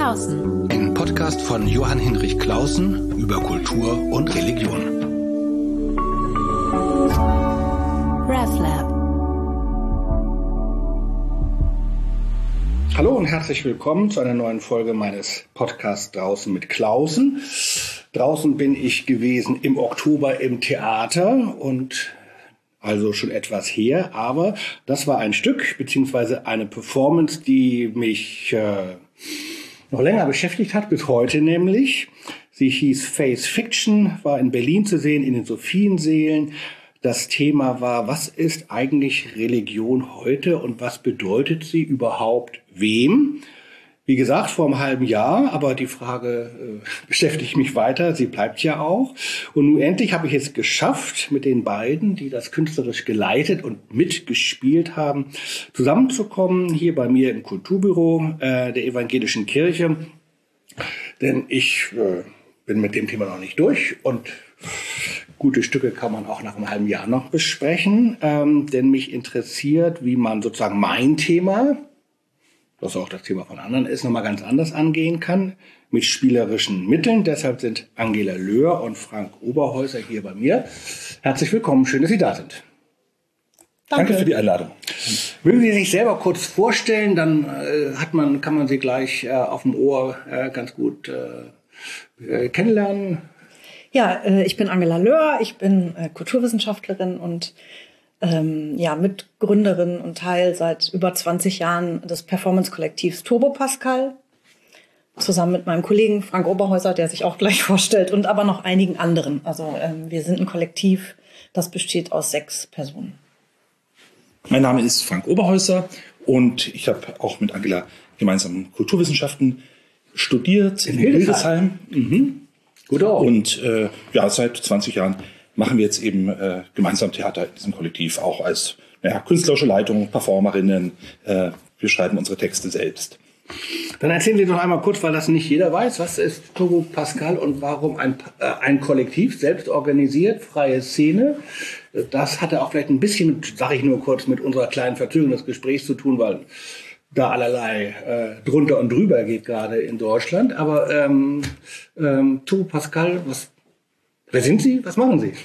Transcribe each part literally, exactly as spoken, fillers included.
Clausen. Ein Podcast von Johann Hinrich Clausen über Kultur und Religion. RefLab. Hallo und herzlich willkommen zu einer neuen Folge meines Podcasts Draußen mit Clausen. Draußen bin ich gewesen im Oktober im Theater und also schon etwas her, aber das war ein Stück beziehungsweise eine Performance, die mich äh, noch länger beschäftigt hat, bis heute nämlich. Sie hieß Face Fiction, war in Berlin zu sehen, in den Sophiensälen. Das Thema war, was ist eigentlich Religion heute und was bedeutet sie überhaupt wem? Wie gesagt, vor einem halben Jahr, aber die Frage äh, beschäftigt mich weiter, sie bleibt ja auch. Und nun endlich habe ich es geschafft, mit den beiden, die das künstlerisch geleitet und mitgespielt haben, zusammenzukommen, hier bei mir im Kulturbüro äh, der Evangelischen Kirche. Denn ich äh, bin mit dem Thema noch nicht durch und gute Stücke kann man auch nach einem halben Jahr noch besprechen. Ähm, denn mich interessiert, wie man sozusagen mein Thema, was auch das Thema von anderen ist, nochmal ganz anders angehen kann, mit spielerischen Mitteln. Deshalb sind Angela Löhr und Frank Oberhäuser hier bei mir. Herzlich willkommen, schön, dass Sie da sind. Danke, Danke für die Einladung. Mögen Sie sich selber kurz vorstellen, dann äh, hat man, kann man Sie gleich äh, auf dem Ohr äh, ganz gut äh, kennenlernen. Ja, äh, ich bin Angela Löhr, ich bin äh, Kulturwissenschaftlerin und Ähm, ja, Mitgründerin und Teil seit über zwanzig Jahren des Performance-Kollektivs Turbo Pascal, zusammen mit meinem Kollegen Frank Oberhäuser, der sich auch gleich vorstellt, und aber noch einigen anderen. Also ähm, wir sind ein Kollektiv, das besteht aus sechs Personen. Mein Name ist Frank Oberhäuser und ich habe auch mit Angela gemeinsam Kulturwissenschaften studiert in, in Hildesheim. Hildesheim. Mhm. Gut auch. Und äh, ja, seit zwanzig Jahren machen wir jetzt eben äh, gemeinsam Theater in diesem Kollektiv, auch als naja, künstlerische Leitung, Performerinnen. Äh, wir schreiben unsere Texte selbst. Dann erzählen Sie doch einmal kurz, weil das nicht jeder weiß, was ist Turbo Pascal und warum ein, äh, ein Kollektiv, selbst organisiert, freie Szene. Das hatte auch vielleicht ein bisschen, sage ich nur kurz, mit unserer kleinen Verzögerung des Gesprächs zu tun, weil da allerlei äh, drunter und drüber geht gerade in Deutschland. Aber ähm, ähm, Turbo Pascal, was Wer sind Sie? Was machen Sie?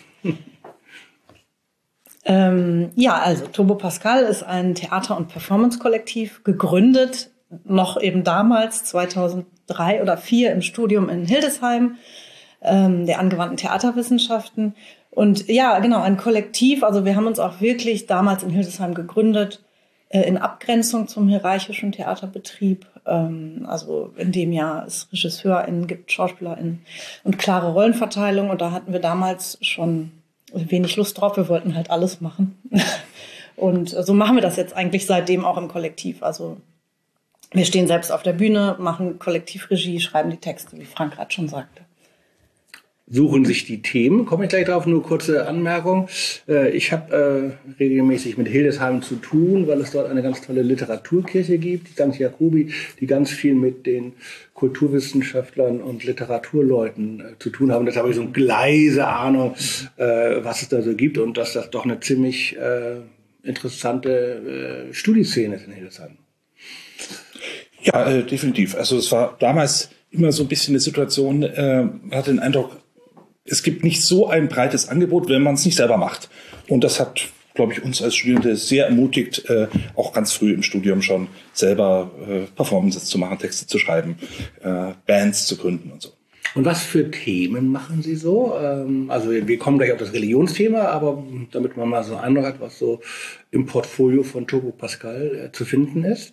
Ähm, ja, also Turbo Pascal ist ein Theater- und Performance-Kollektiv, gegründet, noch eben damals, zweitausenddrei oder zweitausendvier im Studium in Hildesheim, ähm, der angewandten Theaterwissenschaften. Und ja, genau, ein Kollektiv, also wir haben uns auch wirklich damals in Hildesheim gegründet, in Abgrenzung zum hierarchischen Theaterbetrieb, ähm, also in dem ja es RegisseurInnen gibt, SchauspielerInnen und klare Rollenverteilung. Und da hatten wir damals schon wenig Lust drauf. Wir wollten halt alles machen. Und so machen wir das jetzt eigentlich seitdem auch im Kollektiv. Also wir stehen selbst auf der Bühne, machen Kollektivregie, schreiben die Texte, wie Frank gerade schon sagte. Suchen sich die Themen, komme ich gleich drauf, nur kurze Anmerkung. Ich habe äh, regelmäßig mit Hildesheim zu tun, weil es dort eine ganz tolle Literaturkirche gibt, die Sankt Jakobi, die ganz viel mit den Kulturwissenschaftlern und Literaturleuten äh, zu tun haben. Deshalb habe ich so eine leise Ahnung, äh, was es da so gibt und dass das doch eine ziemlich äh, interessante äh, Studieszene ist in Hildesheim. Ja, äh, definitiv. Also es war damals immer so ein bisschen eine Situation, äh, man hatte den Eindruck, es gibt nicht so ein breites Angebot, wenn man es nicht selber macht. Und das hat, glaube ich, uns als Studierende sehr ermutigt, äh, auch ganz früh im Studium schon selber äh, Performances zu machen, Texte zu schreiben, äh, Bands zu gründen und so. Und was für Themen machen Sie so? Ähm, also wir kommen gleich auf das Religionsthema, aber damit man mal so einen Eindruck hat, was so im Portfolio von Turbo Pascal äh, zu finden ist.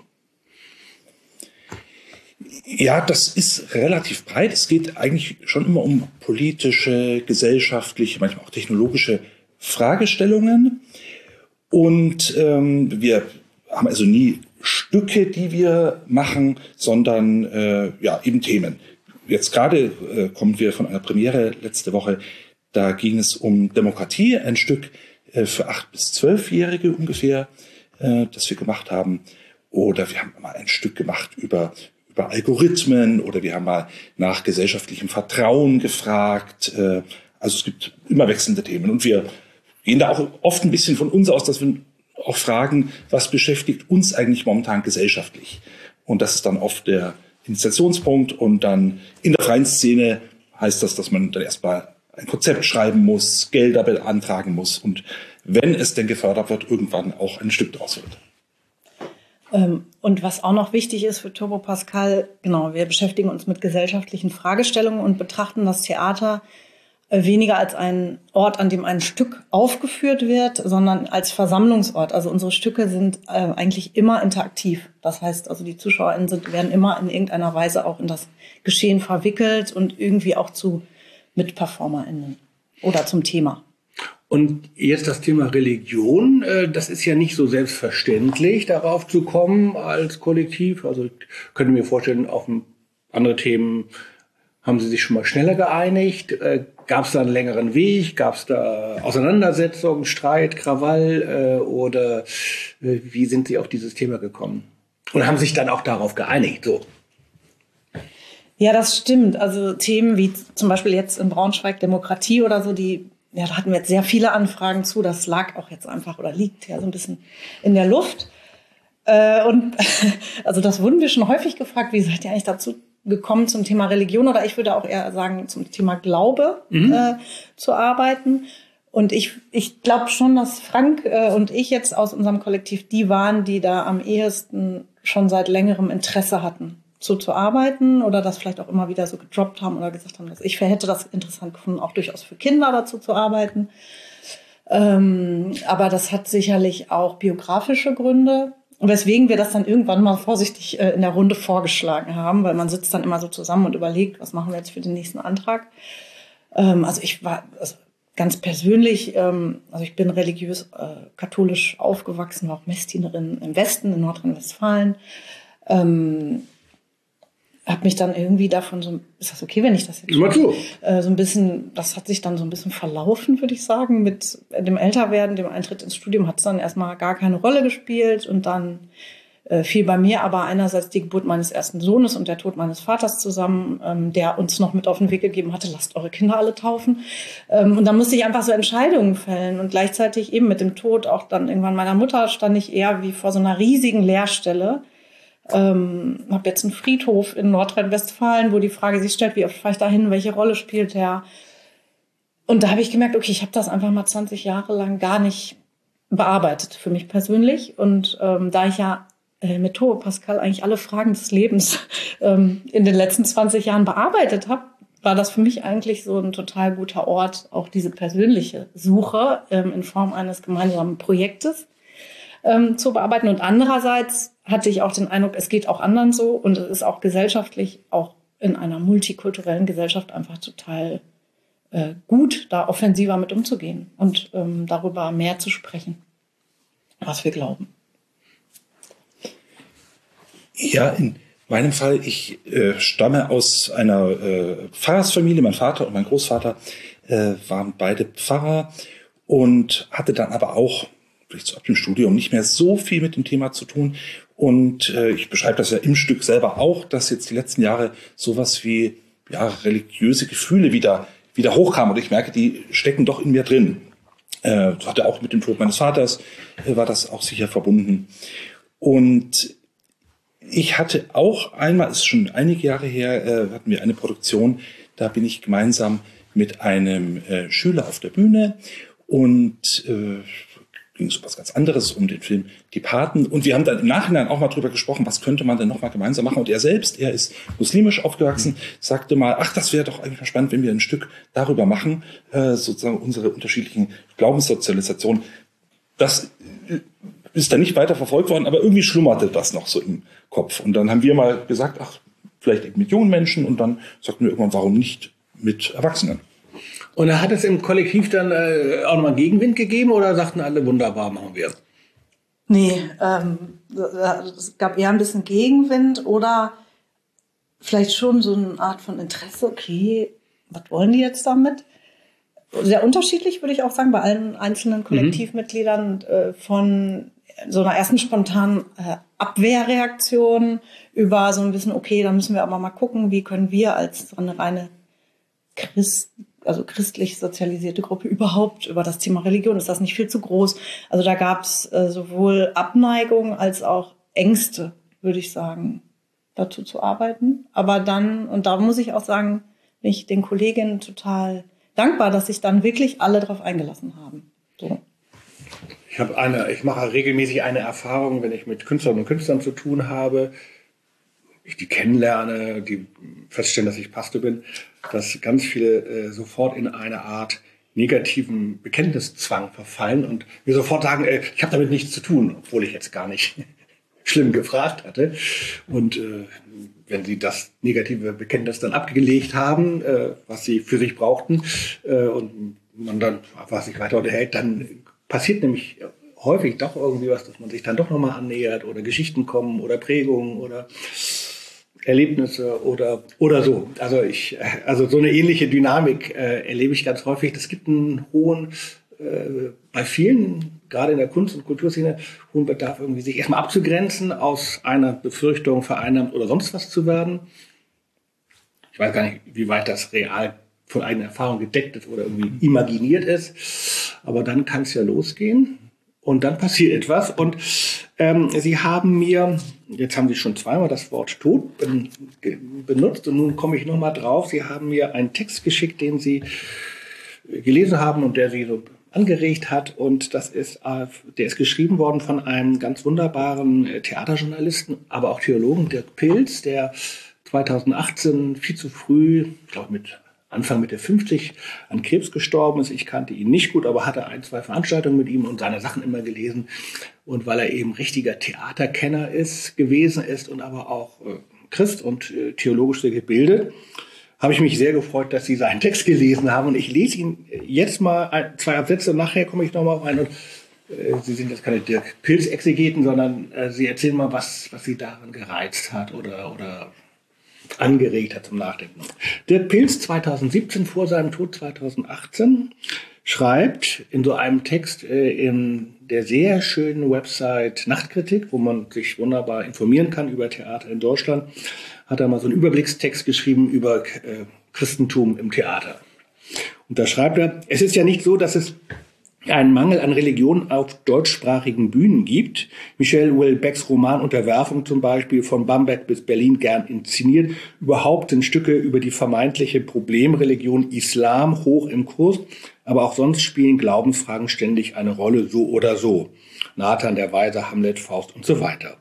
Ja, das ist relativ breit. Es geht eigentlich schon immer um politische, gesellschaftliche, manchmal auch technologische Fragestellungen. Und ähm, wir haben also nie Stücke, die wir machen, sondern äh, ja eben Themen. Jetzt gerade äh, kommen wir von einer Premiere letzte Woche. Da ging es um Demokratie, ein Stück äh, für acht bis zwölfjährige ungefähr, äh, das wir gemacht haben. Oder wir haben mal ein Stück gemacht über über Algorithmen oder wir haben mal nach gesellschaftlichem Vertrauen gefragt. Also es gibt immer wechselnde Themen und wir gehen da auch oft ein bisschen von uns aus, dass wir auch fragen, was beschäftigt uns eigentlich momentan gesellschaftlich? Und das ist dann oft der Initiationspunkt und dann in der freien Szene heißt das, dass man dann erstmal ein Konzept schreiben muss, Gelder beantragen muss und wenn es denn gefördert wird, irgendwann auch ein Stück draus wird. Und was auch noch wichtig ist für Turbo Pascal, genau, wir beschäftigen uns mit gesellschaftlichen Fragestellungen und betrachten das Theater weniger als einen Ort, an dem ein Stück aufgeführt wird, sondern als Versammlungsort. Also unsere Stücke sind äh, eigentlich immer interaktiv. Das heißt, also die ZuschauerInnen sind, werden immer in irgendeiner Weise auch in das Geschehen verwickelt und irgendwie auch zu MitperformerInnen oder zum Thema. Und jetzt das Thema Religion, äh, das ist ja nicht so selbstverständlich, darauf zu kommen als Kollektiv. Also ich könnte mir vorstellen, auf andere Themen haben Sie sich schon mal schneller geeinigt? Äh, Gab es da einen längeren Weg? Gab es da Auseinandersetzungen, Streit, Krawall? Äh, oder äh, wie sind Sie auf dieses Thema gekommen? Und haben sich dann auch darauf geeinigt? So. Ja, das stimmt. Also Themen wie zum Beispiel jetzt in Braunschweig Demokratie oder so, die, ja, da hatten wir jetzt sehr viele Anfragen zu. Das lag auch jetzt einfach oder liegt ja so ein bisschen in der Luft. Äh, und also das wurden wir schon häufig gefragt. Wie seid ihr eigentlich dazu gekommen zum Thema Religion oder ich würde auch eher sagen zum Thema Glaube mhm. äh, zu arbeiten. Und ich, ich glaube schon, dass Frank äh, und ich jetzt aus unserem Kollektiv die waren, die da am ehesten schon seit längerem Interesse hatten, so zu arbeiten oder das vielleicht auch immer wieder so gedroppt haben oder gesagt haben, dass ich hätte das interessant gefunden, auch durchaus für Kinder dazu zu arbeiten. Ähm, aber das hat sicherlich auch biografische Gründe. Weswegen wir das dann irgendwann mal vorsichtig äh, in der Runde vorgeschlagen haben, weil man sitzt dann immer so zusammen und überlegt, was machen wir jetzt für den nächsten Antrag. Ähm, also ich war also ganz persönlich, ähm, also ich bin religiös äh, katholisch aufgewachsen, war auch Messdienerin im Westen, in Nordrhein-Westfalen. Ähm, habe mich dann irgendwie davon so, ist das okay, wenn ich das jetzt schon, äh, so ein bisschen, das hat sich dann so ein bisschen verlaufen, würde ich sagen, mit dem Älterwerden, dem Eintritt ins Studium hat es dann erstmal gar keine Rolle gespielt und dann äh, fiel bei mir aber einerseits die Geburt meines ersten Sohnes und der Tod meines Vaters zusammen, ähm, der uns noch mit auf den Weg gegeben hatte, lasst eure Kinder alle taufen. Ähm, und dann musste ich einfach so Entscheidungen fällen und gleichzeitig eben mit dem Tod auch dann irgendwann meiner Mutter stand ich eher wie vor so einer riesigen Leerstelle. Ähm, habe jetzt einen Friedhof in Nordrhein-Westfalen, wo die Frage sich stellt, wie oft fahre ich da hin, welche Rolle spielt der? Und da habe ich gemerkt, okay, ich habe das einfach mal zwanzig Jahre lang gar nicht bearbeitet für mich persönlich. Und ähm, da ich ja äh, mit Turbo Pascal eigentlich alle Fragen des Lebens ähm, in den letzten zwanzig Jahren bearbeitet habe, war das für mich eigentlich so ein total guter Ort, auch diese persönliche Suche ähm, in Form eines gemeinsamen Projektes ähm, zu bearbeiten. Und andererseits hatte ich auch den Eindruck, es geht auch anderen so und es ist auch gesellschaftlich, auch in einer multikulturellen Gesellschaft einfach total äh, gut, da offensiver mit umzugehen und ähm, darüber mehr zu sprechen, was wir glauben. Ja, in meinem Fall, ich äh, stamme aus einer äh, Pfarrersfamilie. Mein Vater und mein Großvater äh, waren beide Pfarrer und hatte dann aber auch vielleicht so ab dem Studium nicht mehr so viel mit dem Thema zu tun. Und äh, ich beschreibe das ja im Stück selber auch, dass jetzt die letzten Jahre sowas wie ja, religiöse Gefühle wieder, wieder hochkamen. Und ich merke, die stecken doch in mir drin. Äh, hatte auch mit dem Tod meines Vaters, äh, war das auch sicher verbunden. Und ich hatte auch einmal, ist schon einige Jahre her, äh, hatten wir eine Produktion, da bin ich gemeinsam mit einem äh, Schüler auf der Bühne und äh, ging es um was ganz anderes, um den Film Die Paten. Und wir haben dann im Nachhinein auch mal drüber gesprochen, was könnte man denn noch mal gemeinsam machen. Und er selbst, er ist muslimisch aufgewachsen, sagte mal, ach, das wäre doch eigentlich mal spannend, wenn wir ein Stück darüber machen, äh, sozusagen unsere unterschiedlichen Glaubenssozialisationen. Das ist dann nicht weiter verfolgt worden, aber irgendwie schlummerte das noch so im Kopf. Und dann haben wir mal gesagt, ach, vielleicht eben mit jungen Menschen. Und dann sagten wir irgendwann, warum nicht mit Erwachsenen? Und hat es im Kollektiv dann äh, auch nochmal Gegenwind gegeben oder sagten alle, wunderbar, machen wir? Nee, ähm, es gab eher ein bisschen Gegenwind oder vielleicht schon so eine Art von Interesse, okay, was wollen die jetzt damit? Sehr unterschiedlich, würde ich auch sagen, bei allen einzelnen Kollektivmitgliedern, äh, von so einer ersten spontanen äh, Abwehrreaktion über so ein bisschen, okay, da müssen wir aber mal gucken, wie können wir als so eine reine Christ also christlich sozialisierte Gruppe überhaupt über das Thema Religion, ist das nicht viel zu groß? Also da gab es äh, sowohl Abneigung als auch Ängste, würde ich sagen. dazu zu arbeiten. Aber dann, und da muss ich auch sagen, bin ich den Kolleginnen total dankbar, dass sich dann wirklich alle darauf eingelassen haben. So. Ich habe eine, ich mache regelmäßig eine Erfahrung, wenn ich mit Künstlerinnen und Künstlern zu tun habe, ich die kennenlerne, die feststellen, dass ich Pastor bin, dass ganz viele äh, sofort in eine Art negativen Bekenntniszwang verfallen und mir sofort sagen, äh, ich habe damit nichts zu tun, obwohl ich jetzt gar nicht schlimm gefragt hatte. Und äh, wenn sie das negative Bekenntnis dann abgelegt haben, äh, was sie für sich brauchten, äh, und man dann einfach sich weiter unterhält, dann passiert nämlich häufig doch irgendwie was, dass man sich dann doch nochmal annähert oder Geschichten kommen oder Prägungen oder Erlebnisse oder, oder so. Also ich, also so eine ähnliche Dynamik äh, erlebe ich ganz häufig. Es gibt einen hohen, äh, bei vielen, gerade in der Kunst- und Kulturszene, hohen Bedarf, irgendwie sich erstmal abzugrenzen, aus einer Befürchtung vereinnahmt oder sonst was zu werden. Ich weiß gar nicht, wie weit das real von eigener Erfahrung gedeckt ist oder irgendwie imaginiert ist. Aber dann kann es ja losgehen. Und dann passiert etwas. Und ähm, Sie haben mir, jetzt haben Sie schon zweimal das Wort Tod ben, benutzt. Und nun komme ich nochmal drauf. Sie haben mir einen Text geschickt, den Sie gelesen haben und der Sie so angeregt hat. Und das ist, äh, der ist geschrieben worden von einem ganz wunderbaren äh, Theaterjournalisten, aber auch Theologen, Dirk Pilz, der zweitausendachtzehn viel zu früh, ich glaube mit Anfang Mitte fünfzig an Krebs gestorben ist. Ich kannte ihn nicht gut, aber hatte ein, zwei Veranstaltungen mit ihm und seine Sachen immer gelesen. Und weil er eben richtiger Theaterkenner ist, gewesen ist und aber auch äh, Christ und äh, theologisch sehr gebildet, habe ich mich sehr gefreut, dass Sie seinen Text gelesen haben. Und ich lese ihn jetzt mal ein, zwei Absätze, nachher komme ich nochmal auf einen. Und äh, Sie sind jetzt keine Dirk Pilz-Exegeten, sondern äh, Sie erzählen mal, was, was Sie daran gereizt hat oder, oder angeregt hat zum Nachdenken. Dirk Pilz zweitausendsiebzehn, vor seinem Tod zweitausendachtzehn, schreibt in so einem Text äh, in der sehr schönen Website Nachtkritik, wo man sich wunderbar informieren kann über Theater in Deutschland, hat er mal so einen Überblickstext geschrieben über äh, Christentum im Theater. Und da schreibt er, es ist ja nicht so, dass es einen Mangel an Religion auf deutschsprachigen Bühnen gibt. Michel Houellebecqs Roman Unterwerfung zum Beispiel, von Bamberg bis Berlin gern inszeniert. Überhaupt sind Stücke über die vermeintliche Problemreligion Islam hoch im Kurs, aber auch sonst spielen Glaubensfragen ständig eine Rolle, so oder so. Nathan der Weise, Hamlet, Faust und so weiter.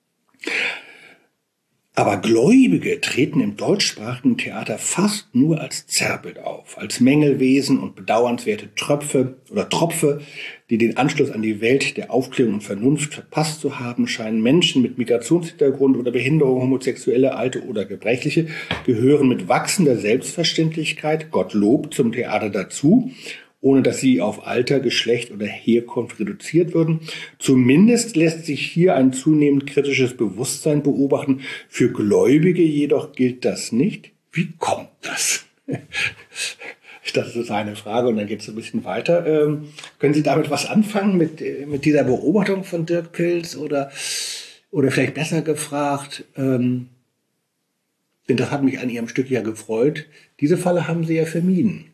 Aber Gläubige treten im deutschsprachigen Theater fast nur als Zerrbild auf, als Mängelwesen und bedauernswerte Tröpfe oder Tropfe, die den Anschluss an die Welt der Aufklärung und Vernunft verpasst zu haben, scheinen Menschen mit Migrationshintergrund oder Behinderung, Homosexuelle, Alte oder Gebrechliche, gehören mit wachsender Selbstverständlichkeit, Gottlob, zum Theater dazu, ohne dass sie auf Alter, Geschlecht oder Herkunft reduziert würden. Zumindest lässt sich hier ein zunehmend kritisches Bewusstsein beobachten. Für Gläubige jedoch gilt das nicht. Wie kommt das? Das ist eine Frage und dann geht es ein bisschen weiter. Ähm, können Sie damit was anfangen mit, mit dieser Beobachtung von Dirk Pilz oder, oder vielleicht besser gefragt, ähm, denn das hat mich an Ihrem Stück ja gefreut, diese Falle haben Sie ja vermieden.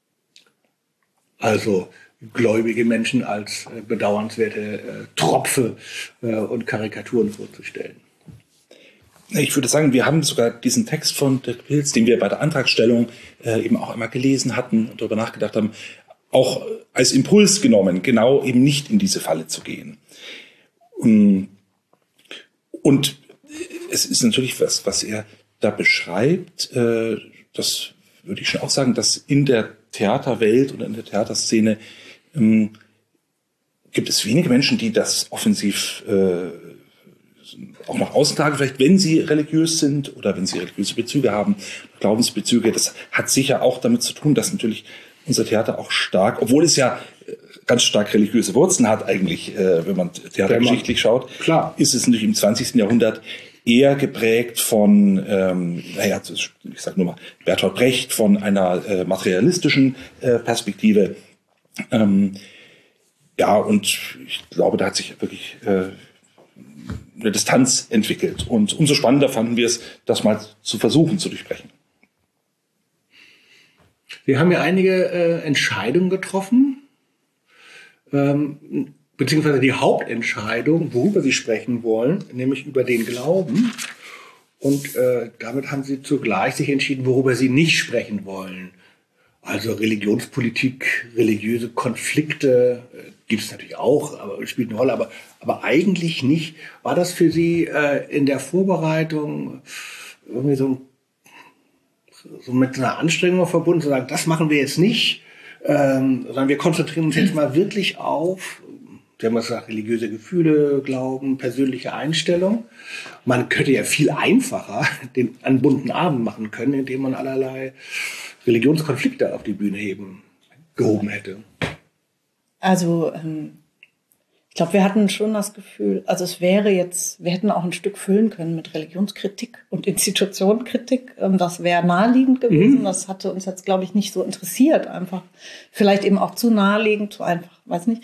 Also gläubige Menschen als äh, bedauernswerte äh, Tropfe äh, und Karikaturen vorzustellen. Ich würde sagen, wir haben sogar diesen Text von Dirk Pilz, den wir bei der Antragstellung äh, eben auch einmal gelesen hatten und darüber nachgedacht haben, auch als Impuls genommen, genau eben nicht in diese Falle zu gehen. Und es ist natürlich was, was er da beschreibt, äh, das würde ich schon auch sagen, dass in der Theaterwelt oder in der Theaterszene ähm, gibt es wenige Menschen, die das offensiv äh, auch nach außen tragen, vielleicht wenn sie religiös sind oder wenn sie religiöse Bezüge haben, Glaubensbezüge. Das hat sicher auch damit zu tun, dass natürlich unser Theater auch stark, obwohl es ja ganz stark religiöse Wurzeln hat eigentlich, äh, wenn man theatergeschichtlich schaut, klar, ist es natürlich im zwanzigsten Jahrhundert eher geprägt von, ähm, naja, ich sag nur mal, Bertolt Brecht, von einer äh, materialistischen äh, Perspektive. Ähm, ja, und ich glaube, da hat sich wirklich äh, eine Distanz entwickelt. Und umso spannender fanden wir es, das mal zu versuchen zu durchbrechen. Wir haben ja einige äh, Entscheidungen getroffen, ähm, beziehungsweise die Hauptentscheidung, worüber Sie sprechen wollen, nämlich über den Glauben. Und äh, damit haben Sie zugleich sich entschieden, worüber Sie nicht sprechen wollen. Also Religionspolitik, religiöse Konflikte äh, gibt es natürlich auch, aber spielt eine Rolle, aber, aber eigentlich nicht. War das für Sie äh, in der Vorbereitung irgendwie so, so mit einer Anstrengung verbunden, zu sagen, das machen wir jetzt nicht, ähm, sondern wir konzentrieren uns jetzt mal wirklich auf, Sie haben gesagt, religiöse Gefühle, Glauben, persönliche Einstellung. Man könnte ja viel einfacher den einen bunten Abend machen können, indem man allerlei Religionskonflikte auf die Bühne heben, gehoben hätte. Also ähm, ich glaube, wir hatten schon das Gefühl, also es wäre jetzt, wir hätten auch ein Stück füllen können mit Religionskritik und Institutionenkritik. Ähm, das wäre naheliegend gewesen. Mhm. Das hatte uns jetzt, glaube ich, nicht so interessiert. Einfach vielleicht eben auch zu naheliegend, zu einfach, weiß nicht.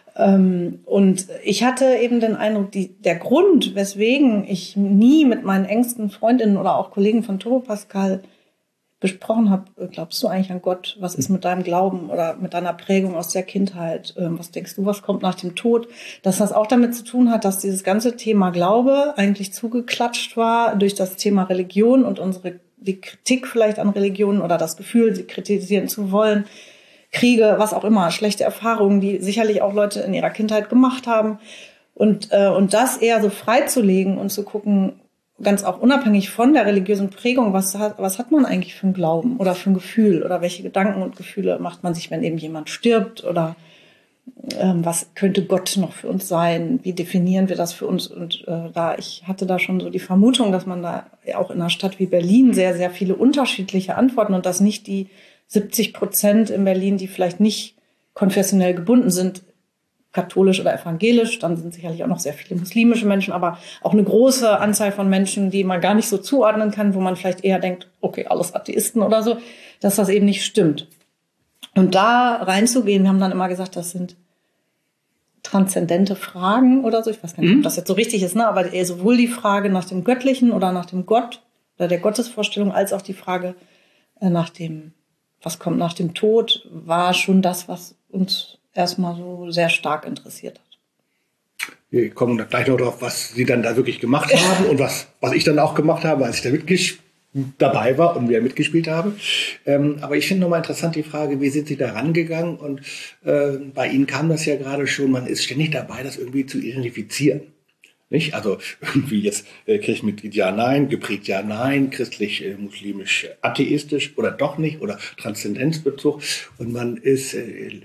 Und ich hatte eben den Eindruck, die, der Grund, weswegen ich nie mit meinen engsten Freundinnen oder auch Kollegen von Turbo Pascal gesprochen habe, glaubst du eigentlich an Gott? Was ist mit deinem Glauben oder mit deiner Prägung aus der Kindheit? Was denkst du, was kommt nach dem Tod? Dass das auch damit zu tun hat, dass dieses ganze Thema Glaube eigentlich zugeklatscht war durch das Thema Religion und unsere, die Kritik vielleicht an Religion oder das Gefühl, sie kritisieren zu wollen. Kriege, was auch immer, schlechte Erfahrungen, die sicherlich auch Leute in ihrer Kindheit gemacht haben. Und, äh, und das eher so freizulegen und zu gucken, ganz auch unabhängig von der religiösen Prägung, was hat, was hat man eigentlich für einen Glauben oder für ein Gefühl oder welche Gedanken und Gefühle macht man sich, wenn eben jemand stirbt oder ähm, was könnte Gott noch für uns sein? Wie definieren wir das für uns? Und äh, da ich hatte da schon so die Vermutung, dass man da auch in einer Stadt wie Berlin sehr, sehr viele unterschiedliche Antworten und dass nicht die siebzig Prozent in Berlin, die vielleicht nicht konfessionell gebunden sind, katholisch oder evangelisch, dann sind sicherlich auch noch sehr viele muslimische Menschen, aber auch eine große Anzahl von Menschen, die man gar nicht so zuordnen kann, wo man vielleicht eher denkt, okay, alles Atheisten oder so, dass das eben nicht stimmt. Und da reinzugehen, wir haben dann immer gesagt, das sind transzendente Fragen oder so, ich weiß gar nicht, mhm. ob das jetzt so richtig ist, ne? Aber eher sowohl die Frage nach dem Göttlichen oder nach dem Gott oder der Gottesvorstellung, als auch die Frage äh, nach dem was kommt nach dem Tod, war schon das, was uns erstmal so sehr stark interessiert hat. Wir kommen gleich noch drauf, was Sie dann da wirklich gemacht haben und was, was ich dann auch gemacht habe, als ich da mitgesch- dabei war und wir mitgespielt haben. Ähm, aber ich finde nochmal interessant die Frage, wie sind Sie da rangegangen? Und äh, bei Ihnen kam das ja gerade schon, man ist ständig dabei, das irgendwie zu identifizieren. Nicht? Also irgendwie jetzt äh, Kirchenmitglied ja, nein, geprägt ja, nein, christlich, äh, muslimisch, äh, atheistisch oder doch nicht oder Transzendenzbezug. Und man ist, äh,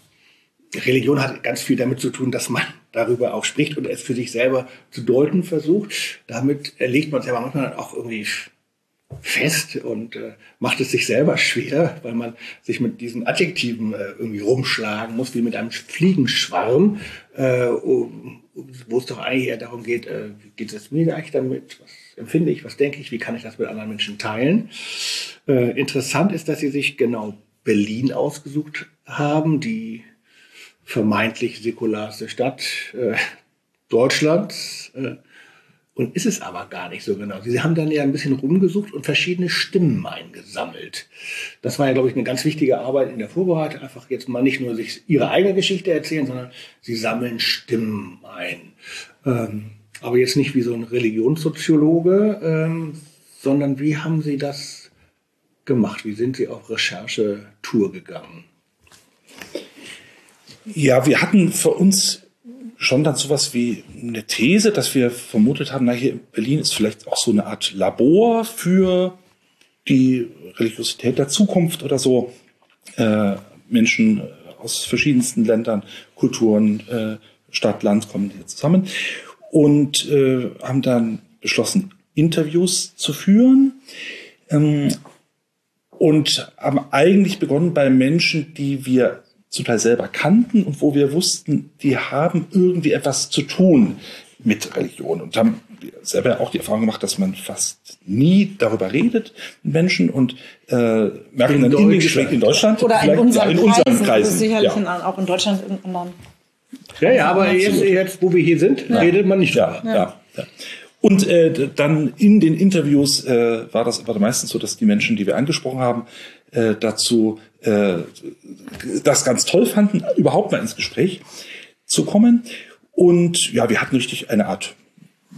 Religion hat ganz viel damit zu tun, dass man darüber auch spricht und es für sich selber zu deuten versucht. Damit äh, legt man es ja manchmal auch irgendwie fest und äh, macht es sich selber schwer, weil man sich mit diesen Adjektiven äh, irgendwie rumschlagen muss, wie mit einem Fliegenschwarm, äh, um, wo es doch eigentlich eher darum geht, äh, wie geht es mir eigentlich damit, was empfinde ich, was denke ich, wie kann ich das mit anderen Menschen teilen. Äh, interessant ist, dass Sie sich genau Berlin ausgesucht haben, die vermeintlich säkularste Stadt äh, Deutschlands, äh, und ist es aber gar nicht so genau. Sie haben dann ja ein bisschen rumgesucht und verschiedene Stimmen eingesammelt. Das war ja, glaube ich, eine ganz wichtige Arbeit in der Vorbereitung. Einfach jetzt mal nicht nur sich Ihre eigene Geschichte erzählen, sondern Sie sammeln Stimmen ein. Ähm, aber jetzt nicht wie so ein Religionssoziologe, ähm, sondern wie haben Sie das gemacht? Wie sind Sie auf Recherchetour gegangen? Ja, wir hatten für uns schon dann sowas wie eine These, dass wir vermutet haben, na, hier in Berlin ist vielleicht auch so eine Art Labor für die Religiosität der Zukunft oder so. Äh, Menschen aus verschiedensten Ländern, Kulturen, äh, Stadt, Land kommen hier zusammen und äh, haben dann beschlossen, Interviews zu führen. Ähm, und haben eigentlich begonnen bei Menschen, die wir zum Teil selber kannten und wo wir wussten, die haben irgendwie etwas zu tun mit Religion und haben selber auch die Erfahrung gemacht, dass man fast nie darüber redet mit Menschen und äh, merken dann in den Gesprächen in Deutschland oder in unseren, ja, in unseren Kreisen, Kreisen, das ist sicherlich ja. in, auch in Deutschland in anderen. Ja, ja, aber jetzt, jetzt, wo wir hier sind, ja. redet man nicht ja, darüber. Ja, ja. Und äh, dann in den Interviews äh, war das war meistens so, dass die Menschen, die wir angesprochen haben, äh, dazu äh, das ganz toll fanden, überhaupt mal ins Gespräch zu kommen. Und ja, wir hatten richtig eine Art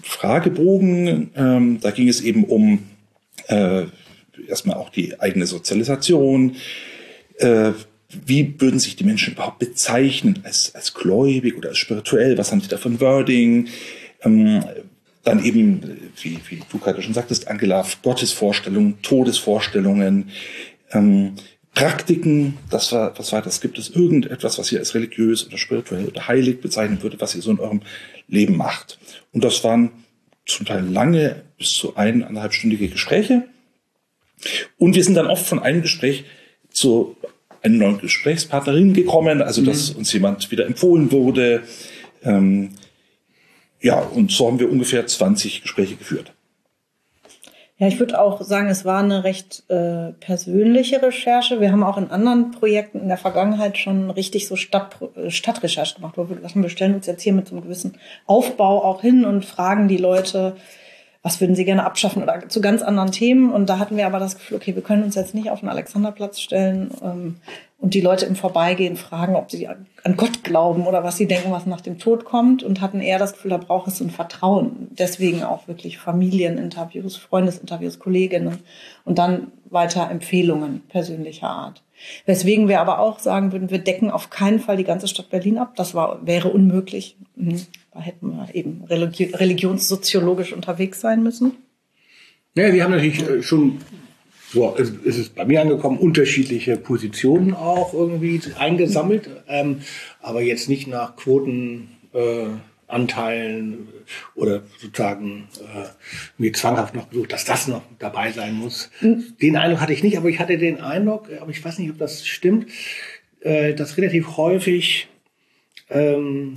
Fragebogen. Ähm, da ging es eben um äh, erstmal auch die eigene Sozialisation. Äh, wie würden sich die Menschen überhaupt bezeichnen als, als gläubig oder als spirituell? Was haben sie da für ein Wording? Ähm, dann eben, wie, wie du gerade schon sagtest, Angela, Gottesvorstellungen, Todesvorstellungen, ähm, Praktiken, das war, was war das? Gibt es irgendetwas, was ihr als religiös oder spirituell oder heilig bezeichnen würde, was ihr so in eurem Leben macht? Und das waren zum Teil lange, bis zu eineinhalbstündige Gespräche. Und wir sind dann oft von einem Gespräch zu einer neuen Gesprächspartnerin gekommen, also dass mhm. uns jemand wieder empfohlen wurde. Ähm, ja, und so haben wir ungefähr zwanzig Gespräche geführt. Ja, ich würde auch sagen, es war eine recht äh, persönliche Recherche. Wir haben auch in anderen Projekten in der Vergangenheit schon richtig so Stadt, Stadtrecherche gemacht, wo wir gesagt haben, wir stellen uns jetzt hier mit so einem gewissen Aufbau auch hin und fragen die Leute, was würden sie gerne abschaffen oder zu ganz anderen Themen. Und da hatten wir aber das Gefühl, okay, wir können uns jetzt nicht auf den Alexanderplatz stellen ähm, und die Leute im Vorbeigehen fragen, ob sie an Gott glauben oder was sie denken, was nach dem Tod kommt, und hatten eher das Gefühl, da braucht es so ein Vertrauen. Deswegen auch wirklich Familieninterviews, Freundesinterviews, Kolleginnen und dann weiter Empfehlungen persönlicher Art. Weswegen wir aber auch sagen würden, wir decken auf keinen Fall die ganze Stadt Berlin ab. Das war, wäre unmöglich. Da hätten wir eben religi- religionssoziologisch unterwegs sein müssen. Ja, wir haben natürlich schon, so ist es bei mir angekommen, unterschiedliche Positionen auch irgendwie eingesammelt. Ähm, aber jetzt nicht nach Quotenanteilen äh, oder sozusagen äh, mir zwanghaft noch gesucht, dass das noch dabei sein muss. Mhm. Den Eindruck hatte ich nicht, aber ich hatte den Eindruck, aber ich weiß nicht, ob das stimmt, äh, dass relativ häufig ähm,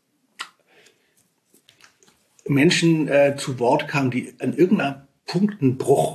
Menschen äh, zu Wort kamen, die an irgendeinem Punkt einen Bruch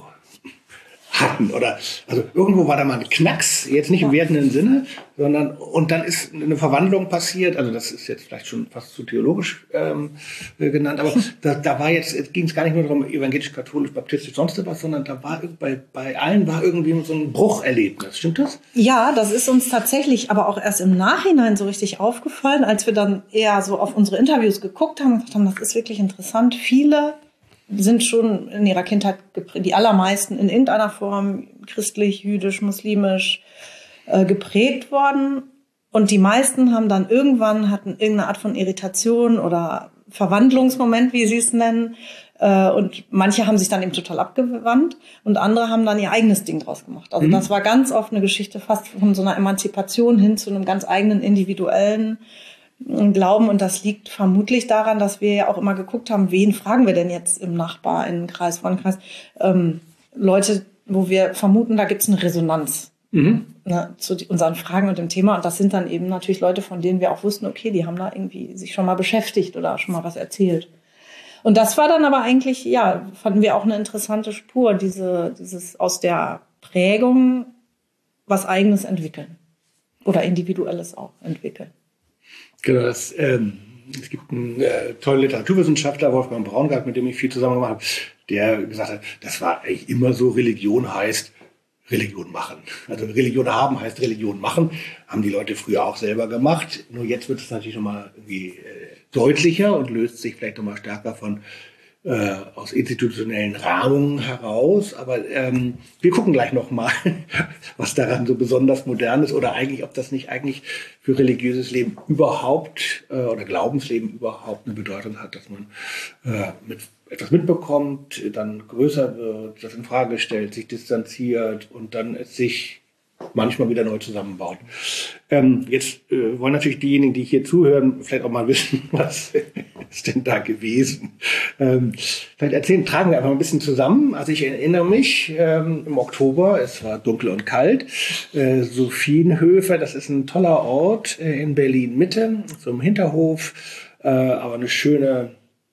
hatten. Oder also irgendwo war da mal ein Knacks, jetzt nicht im wertenden Sinne, sondern und dann ist eine Verwandlung passiert. Also das ist jetzt vielleicht schon fast zu theologisch ähm, genannt, aber da, da war jetzt, ging es gar nicht nur darum, evangelisch, katholisch, baptistisch, sonst was, sondern da war bei, bei allen war irgendwie so ein Brucherlebnis. Stimmt das? Ja, das ist uns tatsächlich aber auch erst im Nachhinein so richtig aufgefallen, als wir dann eher so auf unsere Interviews geguckt haben und gesagt haben, das ist wirklich interessant. Viele sind schon in ihrer Kindheit geprägt, die allermeisten in irgendeiner Form christlich, jüdisch, muslimisch äh, geprägt worden. Und die meisten haben dann irgendwann, hatten irgendeine Art von Irritation oder Verwandlungsmoment, wie sie es nennen. Äh, und manche haben sich dann eben total abgewandt und andere haben dann ihr eigenes Ding draus gemacht. Also mhm. das war ganz oft eine Geschichte fast von so einer Emanzipation hin zu einem ganz eigenen individuellen Glauben, und das liegt vermutlich daran, dass wir ja auch immer geguckt haben, wen fragen wir denn jetzt im Nachbarinnenkreis, Freundeskreis, ähm, Leute, wo wir vermuten, da gibt es eine Resonanz mhm. ne, zu die, unseren Fragen und dem Thema, und das sind dann eben natürlich Leute, von denen wir auch wussten, okay, die haben da irgendwie sich schon mal beschäftigt oder schon mal was erzählt. Und das war dann aber eigentlich, ja, fanden wir auch eine interessante Spur, diese, dieses aus der Prägung was Eigenes entwickeln oder Individuelles auch entwickeln. Genau, das, ähm, es gibt einen äh, tollen Literaturwissenschaftler, Wolfgang Braungart, mit dem ich viel zusammen gemacht habe, der gesagt hat, das war eigentlich immer so, Religion heißt Religion machen. Also Religion haben heißt Religion machen, haben die Leute früher auch selber gemacht. Nur jetzt wird es natürlich nochmal irgendwie äh, deutlicher und löst sich vielleicht nochmal stärker von äh, aus institutionellen Rahmungen heraus. Aber ähm, wir gucken gleich nochmal, was daran so besonders modern ist oder eigentlich, ob das nicht eigentlich für religiöses Leben überhaupt äh, oder Glaubensleben überhaupt eine Bedeutung hat, dass man äh, mit etwas mitbekommt, dann größer wird, das in Frage stellt, sich distanziert und dann es sich manchmal wieder neu zusammenbaut. Ähm, jetzt äh, wollen natürlich diejenigen, die hier zuhören, vielleicht auch mal wissen, was ist denn da gewesen. Ähm, vielleicht erzählen, tragen wir einfach mal ein bisschen zusammen. Also ich erinnere mich, ähm, im Oktober, es war dunkel und kalt, äh, Sophienhöfe, das ist ein toller Ort äh, in Berlin-Mitte, so im Hinterhof, äh, aber eine schöne,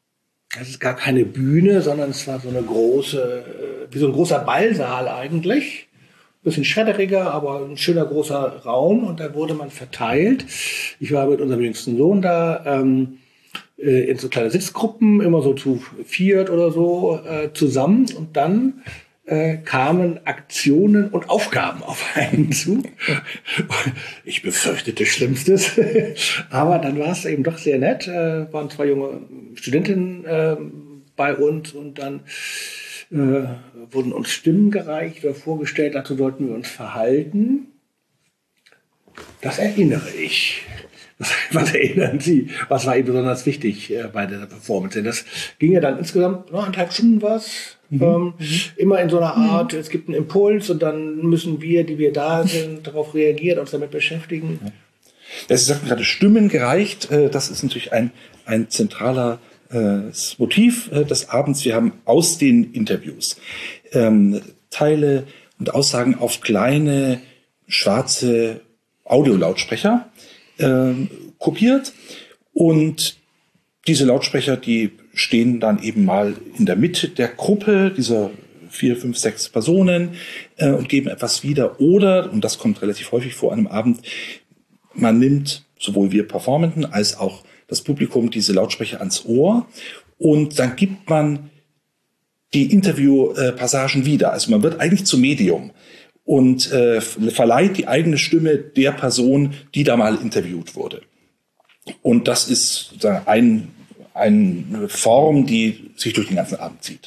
es ist gar keine Bühne, sondern es war so eine große, wie so ein großer Ballsaal eigentlich. Ein bisschen schredderiger, aber ein schöner großer Raum. Und da wurde man verteilt. Ich war mit unserem jüngsten Sohn da ähm, in so kleine Sitzgruppen, immer so zu viert oder so äh, zusammen. Und dann äh, kamen Aktionen und Aufgaben auf einen zu. Ich befürchtete Schlimmstes. Aber dann war es eben doch sehr nett. Äh, waren zwei junge Studentinnen äh, bei uns und dann äh, wurden uns Stimmen gereicht oder vorgestellt, dazu sollten wir uns verhalten. Das erinnere ich. Was, was erinnern Sie? Was war Ihnen besonders wichtig äh, bei der Performance? Denn das ging ja dann insgesamt noch anderthalb Stunden was. Mhm. Ähm, mhm. Immer in so einer Art, mhm. es gibt einen Impuls und dann müssen wir, die wir da sind, darauf reagieren, uns damit beschäftigen. Ja, Sie sagten gerade, Stimmen gereicht. Äh, das ist natürlich ein, ein zentraler äh, Motiv äh, des Abends. Wir haben aus den Interviews ähm, Teile und Aussagen auf kleine schwarze Audiolautsprecher äh, kopiert und diese Lautsprecher, die stehen dann eben mal in der Mitte der Gruppe dieser vier, fünf, sechs Personen äh, und geben etwas wieder. Oder, und das kommt relativ häufig vor einem Abend, man nimmt sowohl wir Performenden als auch das Publikum diese Lautsprecher ans Ohr und dann gibt man die Interviewpassagen wieder. Also man wird eigentlich zum Medium und äh, verleiht die eigene Stimme der Person, die da mal interviewt wurde. Und das ist sozusagen ein, eine Form, die sich durch den ganzen Abend zieht.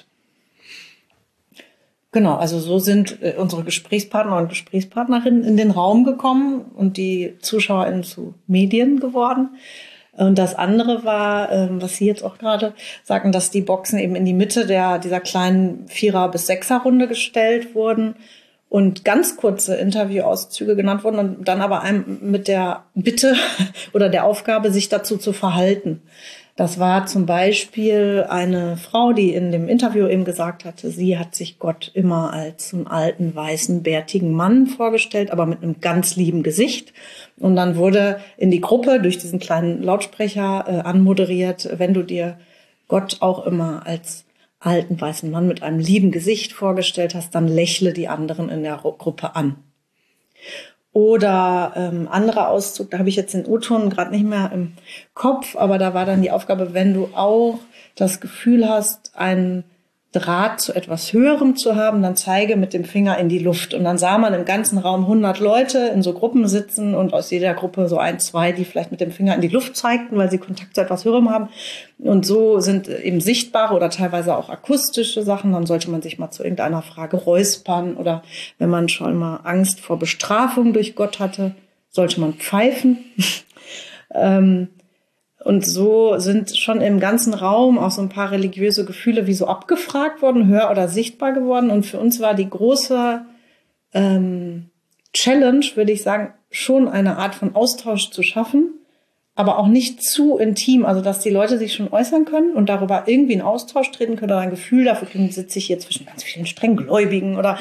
Genau, also so sind äh, unsere Gesprächspartner und Gesprächspartnerinnen in den Raum gekommen und die ZuschauerInnen zu Medien geworden. Und das andere war, äh, was Sie jetzt auch gerade sagten, dass die Boxen eben in die Mitte der dieser kleinen Vierer- bis Sechser-Runde gestellt wurden und ganz kurze Interviewauszüge genannt wurden und dann aber einem mit der Bitte oder der Aufgabe, sich dazu zu verhalten. Das war zum Beispiel eine Frau, die in dem Interview eben gesagt hatte, sie hat sich Gott immer als einen alten, weißen, bärtigen Mann vorgestellt, aber mit einem ganz lieben Gesicht. Und dann wurde in die Gruppe durch diesen kleinen Lautsprecher äh, anmoderiert, wenn du dir Gott auch immer als alten, weißen Mann mit einem lieben Gesicht vorgestellt hast, dann lächle die anderen in der Gruppe an. Oder ähm, anderer Auszug, da habe ich jetzt den O-Ton gerade nicht mehr im Kopf, aber da war dann die Aufgabe, wenn du auch das Gefühl hast, einen Draht zu etwas Höherem zu haben, dann zeige mit dem Finger in die Luft. Und dann sah man im ganzen Raum hundert Leute in so Gruppen sitzen und aus jeder Gruppe so ein, zwei, die vielleicht mit dem Finger in die Luft zeigten, weil sie Kontakt zu etwas Höherem haben. Und so sind eben sichtbare oder teilweise auch akustische Sachen. Dann sollte man sich mal zu irgendeiner Frage räuspern oder wenn man schon mal Angst vor Bestrafung durch Gott hatte, sollte man pfeifen. ähm, Und so sind schon im ganzen Raum auch so ein paar religiöse Gefühle wie so abgefragt worden, hör- oder sichtbar geworden. Und für uns war die große ähm, Challenge, würde ich sagen, schon eine Art von Austausch zu schaffen, aber auch nicht zu intim. Also dass die Leute sich schon äußern können und darüber irgendwie in Austausch treten können oder ein Gefühl dafür kriegen, sitze ich hier zwischen ganz vielen Strenggläubigen oder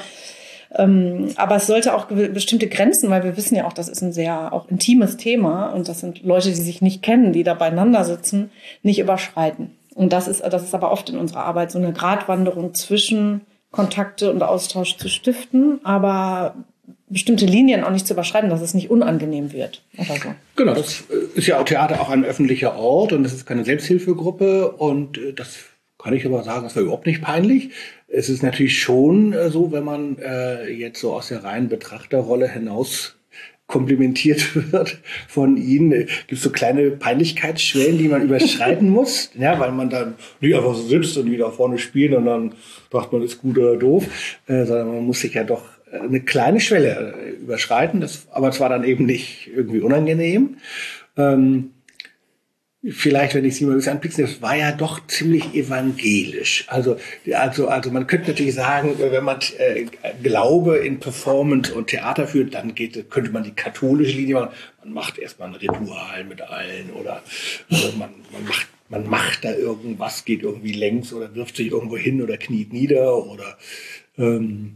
Ähm, aber es sollte auch bestimmte Grenzen, weil wir wissen ja auch, das ist ein sehr auch intimes Thema und das sind Leute, die sich nicht kennen, die da beieinander sitzen, nicht überschreiten. Und das ist, das ist aber oft in unserer Arbeit so eine Gratwanderung zwischen Kontakte und Austausch zu stiften, aber bestimmte Linien auch nicht zu überschreiten, dass es nicht unangenehm wird oder so. Genau, das ist ja auch Theater auch ein öffentlicher Ort und das ist keine Selbsthilfegruppe und das kann ich aber sagen, das war überhaupt nicht peinlich. Es ist natürlich schon äh, so, wenn man äh, jetzt so aus der reinen Betrachterrolle hinaus komplimentiert wird von Ihnen, äh, gibt es so kleine Peinlichkeitsschwellen, die man überschreiten muss, ja, weil man dann nicht einfach so sitzt und wieder vorne spielt und dann sagt man, ist gut oder doof, äh, sondern man muss sich ja doch eine kleine Schwelle äh, überschreiten. Das, aber es war dann eben nicht irgendwie unangenehm. Ähm, Vielleicht, wenn ich Sie mal ein bisschen anpickse, das war ja doch ziemlich evangelisch. Also, also, also man könnte natürlich sagen, wenn man äh, Glaube in Performance und Theater führt, dann geht, könnte man die katholische Linie machen. Man macht erstmal ein Ritual mit allen oder also man, man, macht, man macht da irgendwas, geht irgendwie längs oder wirft sich irgendwo hin oder kniet nieder. Oder ähm,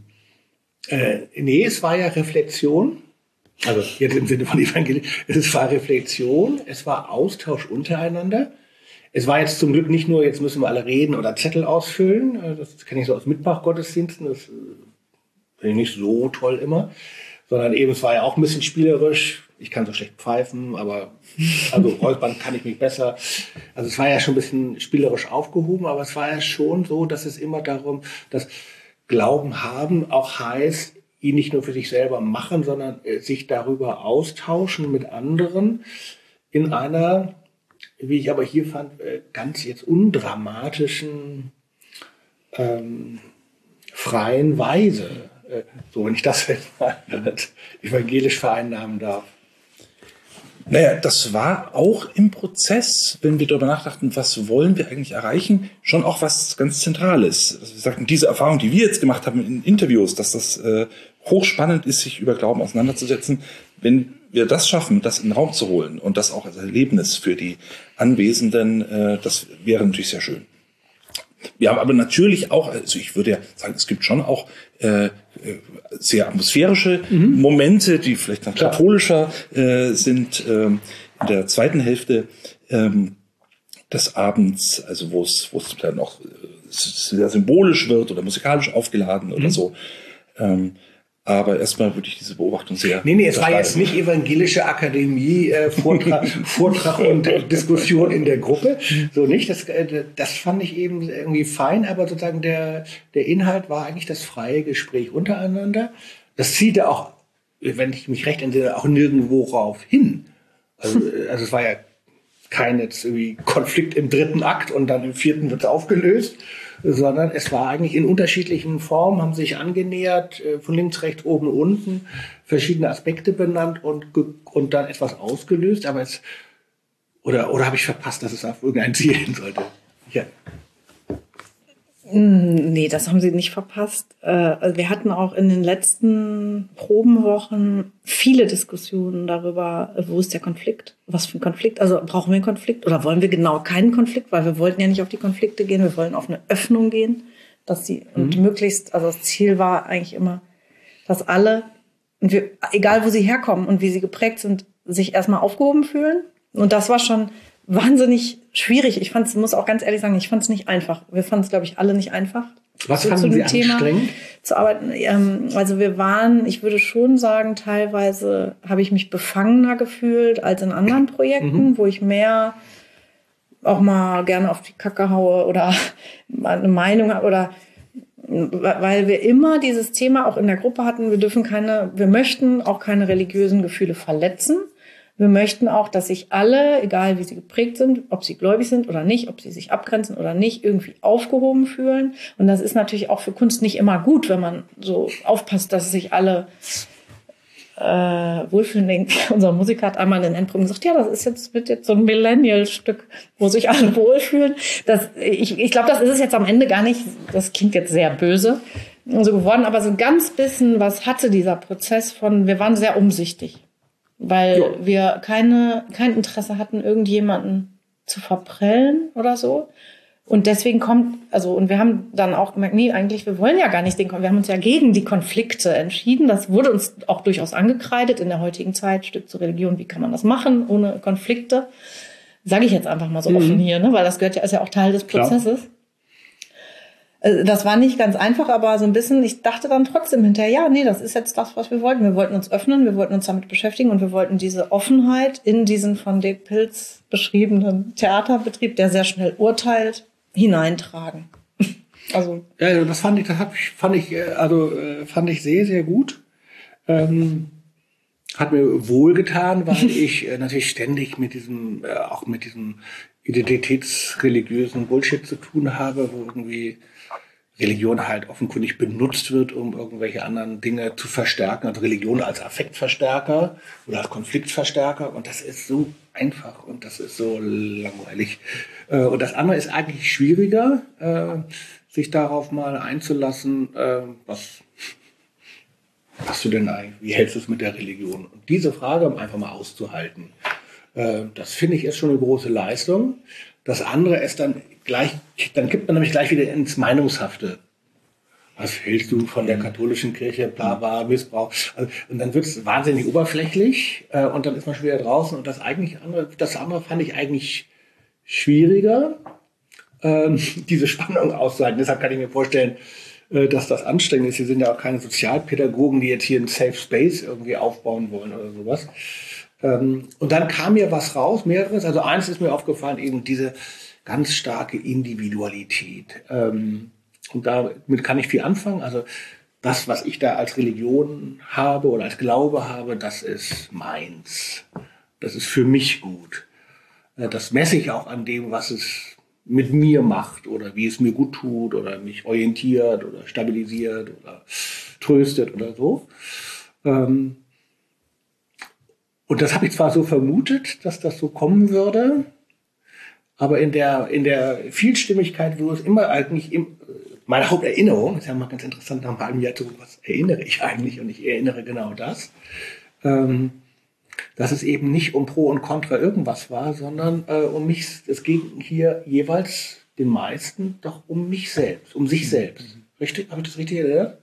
äh, nee, es war ja Reflexion. Also jetzt im Sinne von Evangelium, es war Reflexion, es war Austausch untereinander. Es war jetzt zum Glück nicht nur, jetzt müssen wir alle reden oder Zettel ausfüllen. Das kenne ich so aus Mitmachgottesdiensten, das finde ich nicht so toll immer. Sondern eben, es war ja auch ein bisschen spielerisch. Ich kann so schlecht pfeifen, aber also räuspern kann ich mich besser. Also es war ja schon ein bisschen spielerisch aufgehoben, aber es war ja schon so, dass es immer darum, dass Glauben haben auch heißt, ihn nicht nur für sich selber machen, sondern sich darüber austauschen mit anderen in einer, wie ich aber hier fand, ganz jetzt undramatischen ähm, freien Weise, äh, so wenn ich das jetzt mal evangelisch vereinnahmen darf. Naja, das war auch im Prozess, wenn wir darüber nachdachten, was wollen wir eigentlich erreichen, schon auch was ganz Zentrales. Also wir sagten, diese Erfahrung, die wir jetzt gemacht haben in Interviews, dass das äh, hochspannend ist, sich über Glauben auseinanderzusetzen, wenn wir das schaffen, das in den Raum zu holen und das auch als Erlebnis für die Anwesenden, äh, das wäre natürlich sehr schön. Wir haben aber natürlich auch, also ich würde ja sagen, es gibt schon auch äh, sehr atmosphärische mhm. Momente, die vielleicht dann katholischer äh, sind, ähm, in der zweiten Hälfte ähm, des Abends, also wo es wo es dann auch äh, sehr symbolisch wird oder musikalisch aufgeladen mhm. oder so. Ähm, Aber erstmal würde ich diese Beobachtung sehr... Nee, nee, es war jetzt nicht evangelische Akademie, äh, Vortrag, Vortrag und äh, Diskussion in der Gruppe. So nicht. Das, äh, das fand ich eben irgendwie fein, aber sozusagen der, der Inhalt war eigentlich das freie Gespräch untereinander. Das zielte auch, wenn ich mich recht entsinne, auch nirgendwo rauf hin. Also, also es war ja kein jetzt irgendwie Konflikt im dritten Akt und dann im vierten wird es aufgelöst, sondern es war eigentlich in unterschiedlichen Formen, haben sich angenähert, von links, rechts, oben, unten, verschiedene Aspekte benannt und, und dann etwas ausgelöst. Aber es, oder, oder habe ich verpasst, dass es auf irgendein Ziel hin sollte? Ja. Nee, das haben Sie nicht verpasst. Wir hatten auch in den letzten Probenwochen viele Diskussionen darüber, wo ist der Konflikt? Was für ein Konflikt? Also brauchen wir einen Konflikt oder wollen wir genau keinen Konflikt? Weil wir wollten ja nicht auf die Konflikte gehen, wir wollen auf eine Öffnung gehen, dass sie mhm. und möglichst, also das Ziel war eigentlich immer, dass alle, und wir, egal wo sie herkommen und wie sie geprägt sind, sich erstmal aufgehoben fühlen. Und das war schon wahnsinnig schwierig. Ich fand es, muss auch ganz ehrlich sagen, ich fand es nicht einfach. Wir fanden es, glaube ich, alle nicht einfach. Was fanden Sie anstrengend? Zu arbeiten. Ähm, also wir waren, ich würde schon sagen, teilweise habe ich mich befangener gefühlt als in anderen Projekten, mhm. wo ich mehr auch mal gerne auf die Kacke haue oder eine Meinung habe oder weil wir immer dieses Thema auch in der Gruppe hatten, wir dürfen keine, wir möchten auch keine religiösen Gefühle verletzen. Wir möchten auch, dass sich alle, egal wie sie geprägt sind, ob sie gläubig sind oder nicht, ob sie sich abgrenzen oder nicht, irgendwie aufgehoben fühlen. Und das ist natürlich auch für Kunst nicht immer gut, wenn man so aufpasst, dass sich alle äh, wohlfühlen. Unser Musiker hat einmal in den Endproben gesagt, ja, das ist jetzt, wird jetzt so ein Millennial-Stück, wo sich alle wohlfühlen. Das, ich ich glaube, das ist es jetzt am Ende gar nicht, das klingt jetzt sehr böse, so geworden, aber so ein ganz bisschen, was hatte dieser Prozess von, wir waren sehr umsichtig. Weil ja. wir keine, kein Interesse hatten, irgendjemanden zu verprellen oder so. Und deswegen kommt, also, und wir haben dann auch gemerkt, nee, eigentlich, wir wollen ja gar nicht den, wir haben uns ja gegen die Konflikte entschieden. Das wurde uns auch durchaus angekreidet in der heutigen Zeit, Stück zur Religion, wie kann man das machen ohne Konflikte? Sage ich jetzt einfach mal so mhm. offen hier, ne? Weil das gehört ja, ist ja auch Teil des Prozesses. Klar. Das war nicht ganz einfach, aber so ein bisschen, ich dachte dann trotzdem hinterher, ja, nee, das ist jetzt das, was wir wollten. Wir wollten uns öffnen, wir wollten uns damit beschäftigen und wir wollten diese Offenheit in diesen von Dirk Pilz beschriebenen Theaterbetrieb, der sehr schnell urteilt, hineintragen. Also ja, das fand ich, das hab ich, fand ich, also fand ich sehr, sehr gut. Ähm, hat mir wohlgetan, weil ich äh, natürlich ständig mit diesem, äh, auch mit diesem identitätsreligiösen Bullshit zu tun habe, wo irgendwie Religion halt offenkundig benutzt wird, um irgendwelche anderen Dinge zu verstärken. Also Religion als Affektverstärker oder als Konfliktverstärker. Und das ist so einfach und das ist so langweilig. Und das andere ist eigentlich schwieriger, sich darauf mal einzulassen, was, was du denn eigentlich, wie hältst du es mit der Religion? Und diese Frage einfach mal auszuhalten, das finde ich ist schon eine große Leistung. Das andere ist dann gleich, dann gibt man nämlich gleich wieder ins Meinungshafte. Was hältst du von der katholischen Kirche, bla bla, Missbrauch. Also, und dann wird es wahnsinnig oberflächlich äh, und dann ist man schon wieder draußen. Und das eigentlich andere, das andere fand ich eigentlich schwieriger, ähm, diese Spannung auszuhalten. Deshalb kann ich mir vorstellen, äh, dass das anstrengend ist. Sie sind ja auch keine Sozialpädagogen, die jetzt hier einen Safe Space irgendwie aufbauen wollen oder sowas. Ähm, und dann kam mir was raus, mehreres. Also eins ist mir aufgefallen, eben diese ganz starke Individualität. Ähm, und damit kann ich viel anfangen. Also das, was ich da als Religion habe oder als Glaube habe, das ist meins. Das ist für mich gut. Das messe ich auch an dem, was es mit mir macht oder wie es mir gut tut oder mich orientiert oder stabilisiert oder tröstet oder so. Ähm, und das habe ich zwar so vermutet, dass das so kommen würde, aber in der, in der Vielstimmigkeit, wo es immer eigentlich, im, meine Haupterinnerung, ist ja mal ganz interessant, nach einem halben Jahr zu, was erinnere ich eigentlich? Und ich erinnere genau das, ähm, dass es eben nicht um Pro und Contra irgendwas war, sondern äh, um mich, es ging hier jeweils den meisten doch um mich selbst, um sich selbst. Richtig? Habe ich das richtig erinnert?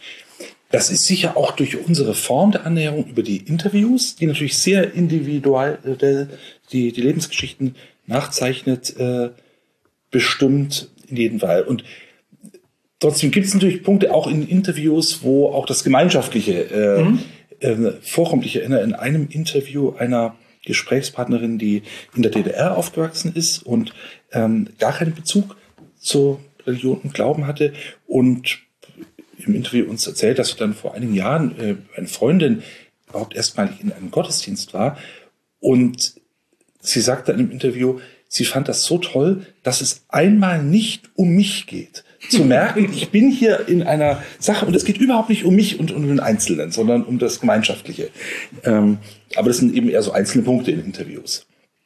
Das ist sicher auch durch unsere Form der Annäherung über die Interviews, die natürlich sehr individuell äh, die, die Lebensgeschichten nachzeichnet, äh, bestimmt in jedem Fall. Und trotzdem gibt es natürlich Punkte auch in Interviews, wo auch das Gemeinschaftliche äh, mhm. äh, vorkommt. Ich erinnere in einem Interview einer Gesprächspartnerin, die in der D D R aufgewachsen ist und ähm, gar keinen Bezug zur Religion und Glauben hatte und im Interview uns erzählt, dass sie dann vor einigen Jahren äh, eine Freundin überhaupt erstmalig in einem Gottesdienst war und sie sagte in einem Interview, sie fand das so toll, dass es einmal nicht um mich geht. Zu merken, ich bin hier in einer Sache und es geht überhaupt nicht um mich und um den Einzelnen, sondern um das Gemeinschaftliche. Ähm, aber das sind eben eher so einzelne Punkte in Interviews.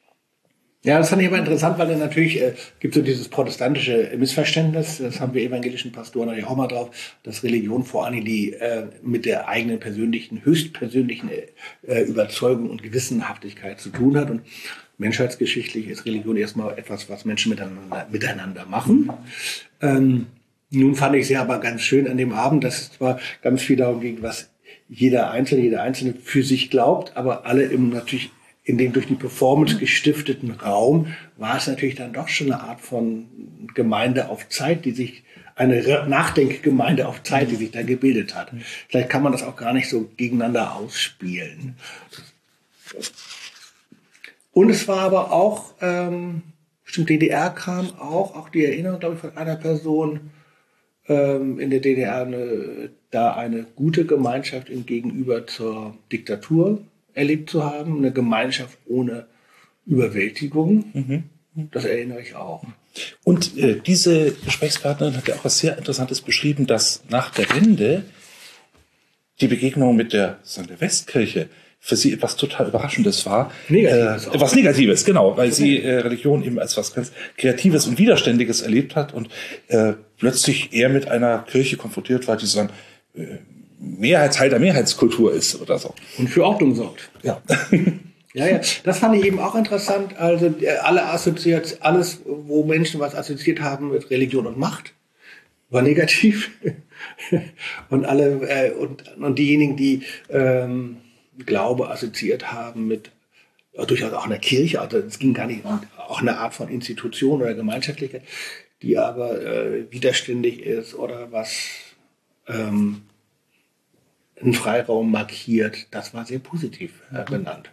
Ja, das fand ich aber interessant, weil dann natürlich äh, gibt so dieses protestantische Missverständnis, das haben wir evangelischen Pastoren natürlich auch mal drauf, dass Religion vor allem die äh, mit der eigenen persönlichen, höchstpersönlichen äh, Überzeugung und Gewissenhaftigkeit zu tun hat. Und menschheitsgeschichtlich ist Religion erstmal etwas, was Menschen miteinander, miteinander machen. Ähm, nun fand ich es ja aber ganz schön an dem Abend, dass es zwar ganz viel darum ging, was jeder Einzelne, jeder Einzelne für sich glaubt, aber alle im natürlich in dem durch die Performance gestifteten Raum war es natürlich dann doch schon eine Art von Gemeinde auf Zeit, die sich, eine Nachdenkgemeinde auf Zeit, die sich da gebildet hat. Vielleicht kann man das auch gar nicht so gegeneinander ausspielen. Und es war aber auch, ähm, bestimmt D D R kam auch, auch die Erinnerung, glaube ich, von einer Person ähm, in der D D R, eine, da eine gute Gemeinschaft im Gegenüber zur Diktatur erlebt zu haben, eine Gemeinschaft ohne Überwältigung. Mhm. Das erinnere ich auch. Und äh, diese Gesprächspartnerin hat ja auch was sehr Interessantes beschrieben, dass nach der Wende die Begegnung mit der, sagen, der Westkirche für sie etwas total Überraschendes war. Negatives. Äh, etwas Negatives, genau, weil sie äh, Religion eben als was ganz Kreatives und Widerständiges erlebt hat und äh, plötzlich eher mit einer Kirche konfrontiert war, die so ein äh, Mehrheitsteil der Mehrheitskultur ist oder so. Und für Ordnung sorgt. Ja. Ja, ja, das fand ich eben auch interessant. Also alle assoziiert, alles, wo Menschen was assoziiert haben mit Religion und Macht, war negativ. Und alle äh, und, und diejenigen, die ähm, Glaube assoziiert haben mit äh, durchaus auch einer Kirche, also es ging gar nicht um auch eine Art von Institution oder Gemeinschaftlichkeit, die aber äh, widerständig ist oder was ähm, einen Freiraum markiert, das war sehr positiv äh, benannt.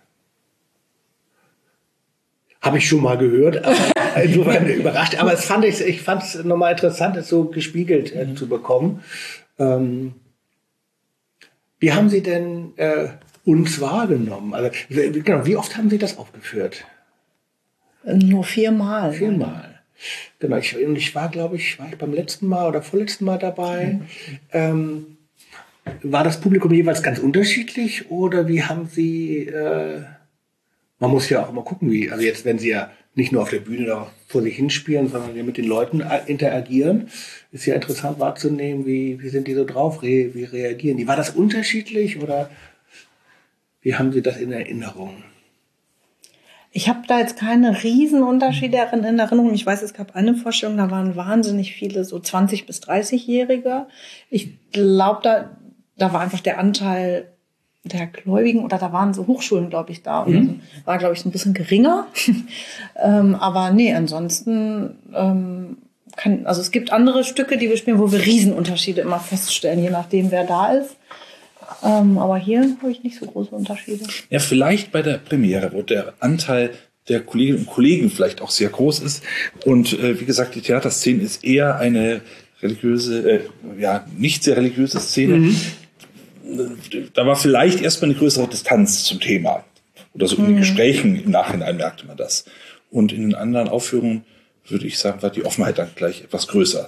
Habe ich schon mal gehört, aber insofern überrascht. Aber es fand ich, ich fand es nochmal interessant, es so gespiegelt äh, mhm. zu bekommen. Ähm, wie haben Sie denn äh, uns wahrgenommen? Also, genau, wie oft haben Sie das aufgeführt? Nur viermal. Viermal. Genau, ich, ich war, glaube ich, war ich beim letzten Mal oder vorletzten Mal dabei. Mhm. Ähm, war das Publikum jeweils ganz unterschiedlich oder wie haben Sie... Äh, Man muss ja auch immer gucken, wie, also jetzt, wenn Sie ja nicht nur auf der Bühne da vor sich hinspielen, sondern ja mit den Leuten interagieren, ist ja interessant wahrzunehmen, wie, wie sind die so drauf, wie reagieren die. War das unterschiedlich oder wie haben Sie das in Erinnerung? Ich habe da jetzt keine Riesenunterschiede in Erinnerung. Ich weiß, es gab eine Vorstellung, da waren wahnsinnig viele so zwanzig- bis dreißig-Jährige. Ich glaube, da, da war einfach der Anteil der Gläubigen, oder da waren so Hochschulen, glaube ich, da. Und mhm. war, glaube ich, ein bisschen geringer. ähm, aber nee, ansonsten ähm, kann, also es gibt andere Stücke, die wir spielen, wo wir Riesenunterschiede immer feststellen, je nachdem, wer da ist. Ähm, aber hier habe ich nicht so große Unterschiede. Ja, vielleicht bei der Premiere, wo der Anteil der Kolleginnen und Kollegen vielleicht auch sehr groß ist. Und äh, wie gesagt, die Theaterszene ist eher eine religiöse, äh, ja, nicht sehr religiöse Szene. Mhm. Da war vielleicht erstmal eine größere Distanz zum Thema. Oder so in den Gesprächen im Nachhinein merkte man das. Und in den anderen Aufführungen würde ich sagen, war die Offenheit dann gleich etwas größer.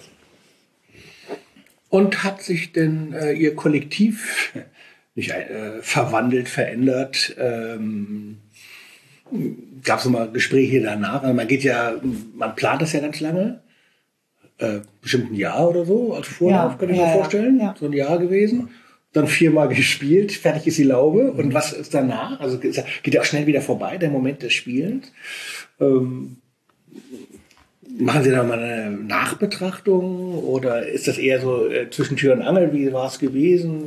Und hat sich denn äh, Ihr Kollektiv nicht äh, verwandelt, verändert? Ähm, Gab es mal Gespräche danach? Also man geht ja, man plant das ja ganz lange, äh, bestimmt ein Jahr oder so, als Vorlauf, Ja, könnte ich ja, mir ja, vorstellen, ja. so ein Jahr gewesen. Dann viermal gespielt, fertig ist die Laube. Und was ist danach? Also geht ja auch schnell wieder vorbei, der Moment des Spielens. Ähm, machen Sie da mal eine Nachbetrachtung oder ist das eher so äh, zwischen Tür und Angel, wie war es gewesen?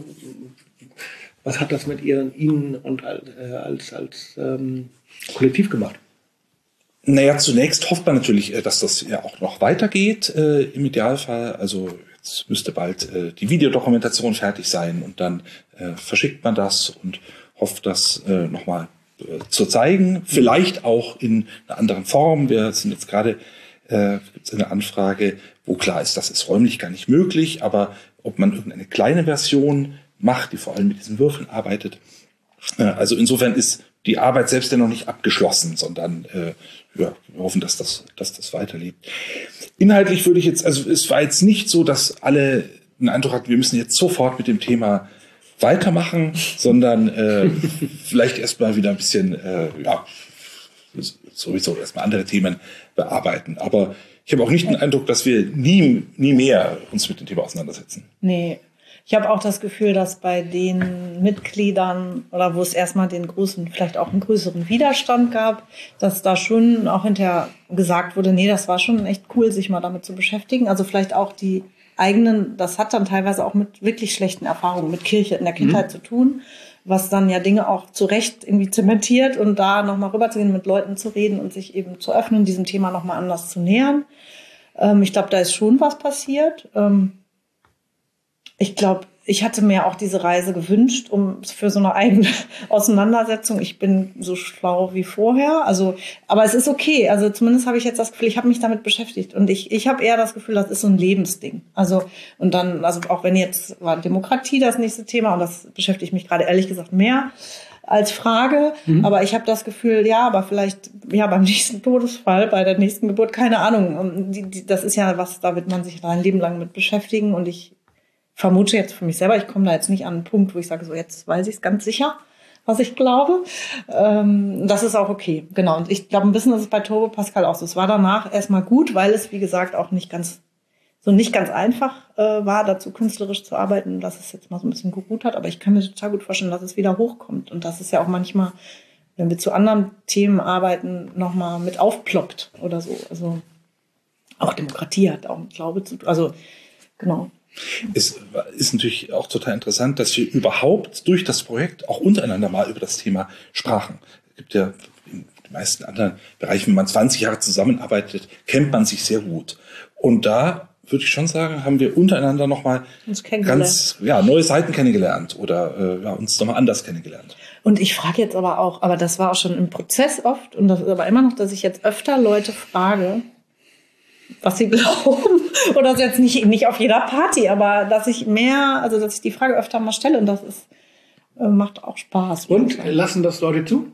Was hat das mit Ihren, Ihnen und äh, als, als ähm, Kollektiv gemacht? Naja, zunächst hofft man natürlich, dass das ja auch noch weitergeht äh, im Idealfall. Also jetzt müsste bald äh, die Videodokumentation fertig sein und dann äh, verschickt man das und hofft, das äh, nochmal äh, zu zeigen. Vielleicht auch in einer anderen Form. Wir sind jetzt gerade, äh, gibt es eine Anfrage, wo klar ist, das ist räumlich gar nicht möglich, aber ob man irgendeine kleine Version macht, die vor allem mit diesen Würfeln arbeitet. Äh, also insofern ist die Arbeit selbst ja noch nicht abgeschlossen, sondern äh, ja, wir hoffen, dass das, dass das weiterlebt. Inhaltlich würde ich jetzt, also es war jetzt nicht so, dass alle den Eindruck hatten, wir müssen jetzt sofort mit dem Thema weitermachen, sondern äh, vielleicht erstmal wieder ein bisschen, äh, ja, sowieso erstmal andere Themen bearbeiten. Aber ich habe auch nicht den Eindruck, dass wir nie, nie mehr uns mit dem Thema auseinandersetzen. Nee. Ich habe auch das Gefühl, dass bei den Mitgliedern oder wo es erstmal den großen, vielleicht auch einen größeren Widerstand gab, dass da schon auch hinterher gesagt wurde, nee, das war schon echt cool, sich mal damit zu beschäftigen. Also vielleicht auch die eigenen, das hat dann teilweise auch mit wirklich schlechten Erfahrungen mit Kirche in der Kindheit mhm. zu tun, was dann ja Dinge auch zu Recht irgendwie zementiert und da nochmal rüberzugehen, mit Leuten zu reden und sich eben zu öffnen, diesem Thema nochmal anders zu nähern. Ähm, ich glaube, da ist schon was passiert. Ähm, Ich glaube, ich hatte mir auch diese Reise gewünscht, um für so eine eigene Auseinandersetzung. Ich bin so schlau wie vorher. Also, aber es ist okay. Also zumindest habe ich jetzt das Gefühl, ich habe mich damit beschäftigt. Und ich, ich habe eher das Gefühl, das ist so ein Lebensding. Also, und dann, also auch wenn jetzt war Demokratie das nächste Thema, und das beschäftigt mich gerade ehrlich gesagt mehr als Frage. Mhm. Aber ich habe das Gefühl, ja, aber vielleicht, ja, beim nächsten Todesfall, bei der nächsten Geburt, keine Ahnung. Die, die, das ist ja was, da wird man sich ein Leben lang mit beschäftigen. Und ich vermute jetzt für mich selber, ich komme da jetzt nicht an einen Punkt, wo ich sage, so jetzt weiß ich es ganz sicher, was ich glaube. Ähm, das ist auch okay, genau. Und ich glaube, ein bisschen ist es bei Turbo Pascal auch so. Es war danach erstmal gut, weil es, wie gesagt, auch nicht ganz so nicht ganz einfach äh, war, dazu künstlerisch zu arbeiten, dass es jetzt mal so ein bisschen geruht hat. Aber ich kann mir total gut vorstellen, dass es wieder hochkommt. Und dass es ja auch manchmal, wenn wir zu anderen Themen arbeiten, nochmal mit aufploppt oder so. Also auch Demokratie hat auch mit Glaube zu tun. Also genau. Es ist natürlich auch total interessant, dass wir überhaupt durch das Projekt auch untereinander mal über das Thema sprachen. Es gibt ja in den meisten anderen Bereichen, wenn man zwanzig Jahre zusammenarbeitet, kennt man sich sehr gut. Und da würde ich schon sagen, haben wir untereinander nochmal ganz ja, neue Seiten kennengelernt oder äh, ja, uns nochmal anders kennengelernt. Und ich frage jetzt aber auch, aber das war auch schon im Prozess oft und das ist aber immer noch, dass ich jetzt öfter Leute frage, was sie glauben. Oder das jetzt nicht, nicht auf jeder Party, aber dass ich mehr, also dass ich die Frage öfter mal stelle und das ist, äh, macht auch Spaß. Und lassen das Leute zu?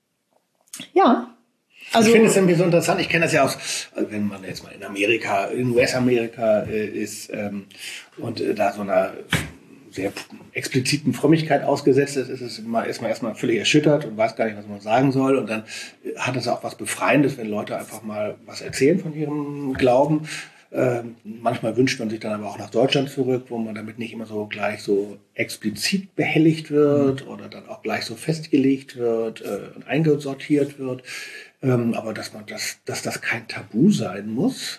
Ja. Also, ich finde es irgendwie so interessant, ich kenne das ja aus, also wenn man jetzt mal in Amerika, in U S-Amerika äh, ist ähm, und äh, da so einer sehr expliziten Frömmigkeit ausgesetzt ist, ist es immer erstmal erstmal völlig erschüttert und weiß gar nicht, was man sagen soll. Und dann hat es auch was Befreiendes, wenn Leute einfach mal was erzählen von ihrem Glauben. Ähm, manchmal wünscht man sich dann aber auch nach Deutschland zurück, wo man damit nicht immer so gleich so explizit behelligt wird oder dann auch gleich so festgelegt wird äh, und eingesortiert wird. Ähm, aber dass man das, dass das kein Tabu sein muss,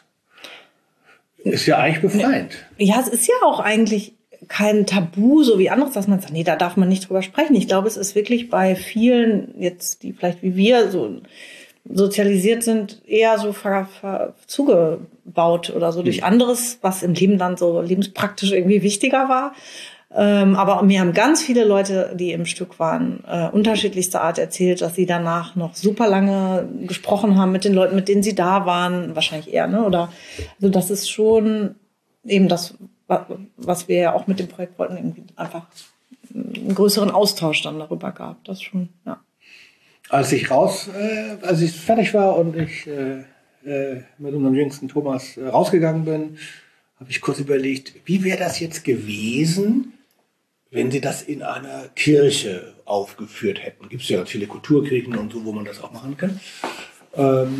ist ja eigentlich befreiend. Ja, es ist ja auch eigentlich kein Tabu, so wie anderes, dass man sagt, nee, da darf man nicht drüber sprechen. Ich glaube, es ist wirklich bei vielen jetzt, die vielleicht wie wir so sozialisiert sind, eher so ver, ver, zugebaut oder so durch anderes, was im Leben dann so lebenspraktisch irgendwie wichtiger war. Ähm, aber mir haben ganz viele Leute, die im Stück waren, äh, unterschiedlichster Art erzählt, dass sie danach noch super lange gesprochen haben mit den Leuten, mit denen sie da waren, wahrscheinlich eher, ne? Oder also das ist schon eben das, was wir ja auch mit dem Projekt wollten, irgendwie einfach einen größeren Austausch dann darüber gab. Das schon, ja. Als ich raus, äh, als ich fertig war und ich äh, äh, mit unserem jüngsten Thomas äh, rausgegangen bin, habe ich kurz überlegt, wie wäre das jetzt gewesen, wenn sie das in einer Kirche aufgeführt hätten. Gibt es ja viele Kulturkirchen und so, wo man das auch machen kann. Ähm,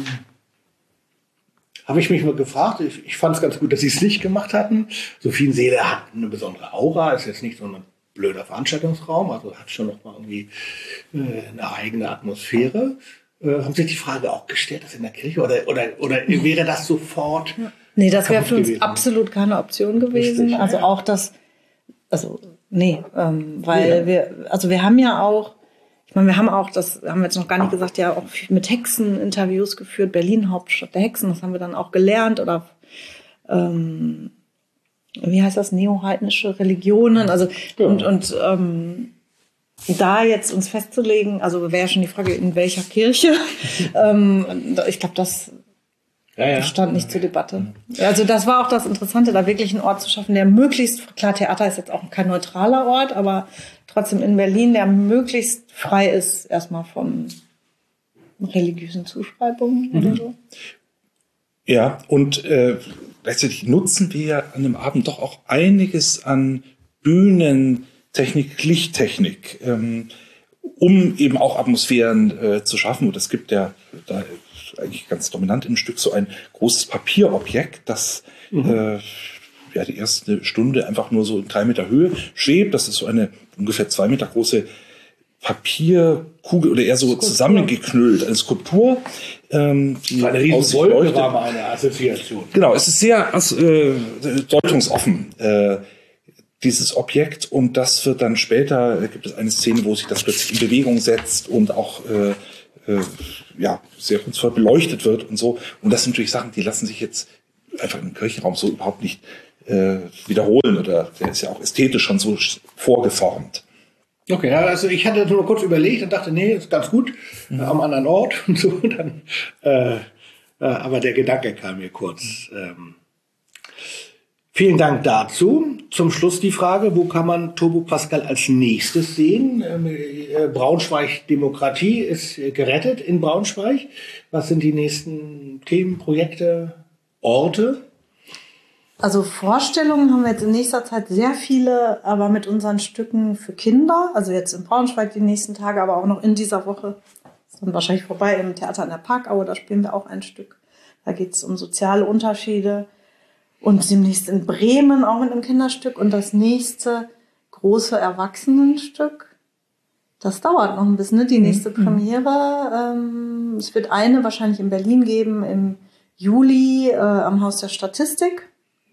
habe ich mich mal gefragt, ich, ich fand es ganz gut, dass sie es nicht gemacht hatten. Sophienseele hat eine besondere Aura, ist jetzt nicht so ein blöder Veranstaltungsraum, also hat schon noch mal irgendwie äh, eine eigene Atmosphäre. Äh, haben sich die Frage auch gestellt, das in der Kirche oder, oder, oder wäre das sofort? Ja. Nee, das wäre für uns gewesen? Absolut keine Option gewesen. Richtig, also ja. auch das, also nee, ähm, weil ja. wir, also wir haben ja auch, ich meine, wir haben auch, das haben wir jetzt noch gar nicht gesagt, ja auch mit Hexen Interviews geführt, Berlin, Hauptstadt der Hexen, das haben wir dann auch gelernt oder ähm, wie heißt das, neoheidnische Religionen, also ja. und, und ähm, da jetzt uns festzulegen, also wäre ja schon die Frage, in welcher Kirche, ähm, ich glaube, das Ja, ja. stand nicht zur Debatte. Also das war auch das Interessante, da wirklich einen Ort zu schaffen, der möglichst, klar, Theater ist jetzt auch kein neutraler Ort, aber trotzdem in Berlin, der möglichst frei ist, erstmal von religiösen Zuschreibungen mhm. oder so. Ja, und äh, gleichzeitig nutzen wir an dem Abend doch auch einiges an Bühnentechnik, Lichttechnik, ähm, um eben auch Atmosphären äh, zu schaffen. Und es gibt ja da eigentlich ganz dominant im Stück so ein großes Papierobjekt, das mhm. äh, ja die erste Stunde einfach nur so in drei Meter Höhe schwebt. Das ist so eine ungefähr zwei Meter große Papierkugel oder eher so Skulptur. Zusammengeknüllt, eine Skulptur. Ähm, die eine riesen Wolke war mal eine Assoziation. Genau, es ist sehr äh, deutungsoffen, äh, dieses Objekt. Und das wird dann später, äh, gibt es eine Szene, wo sich das plötzlich in Bewegung setzt und auch äh, äh, ja, sehr kunstvoll beleuchtet wird und so. Und das sind natürlich Sachen, die lassen sich jetzt einfach im Kirchenraum so überhaupt nicht äh, wiederholen. Oder der ist ja auch ästhetisch schon so vorgeformt. Okay, ja, also ich hatte nur kurz überlegt und dachte, nee, ist ganz gut, mhm. äh, am anderen Ort und so. Dann, äh, äh, aber der Gedanke kam mir kurz. Ähm, vielen Dank dazu. Zum Schluss die Frage, wo kann man Turbo Pascal als nächstes sehen? Ähm, äh, Braunschweig Demokratie ist äh, gerettet in Braunschweig. Was sind die nächsten Themen, Projekte, Orte? Also Vorstellungen haben wir jetzt in nächster Zeit sehr viele, aber mit unseren Stücken für Kinder. Also jetzt in Braunschweig die nächsten Tage, aber auch noch in dieser Woche. Ist dann wahrscheinlich vorbei im Theater an der Parkaue, da spielen wir auch ein Stück. Da geht es um soziale Unterschiede. Und demnächst in Bremen auch mit einem Kinderstück. Und das nächste große Erwachsenenstück, das dauert noch ein bisschen, ne? Die nächste mhm. Premiere. Ähm, es wird eine wahrscheinlich in Berlin geben im Juli äh, am Haus der Statistik.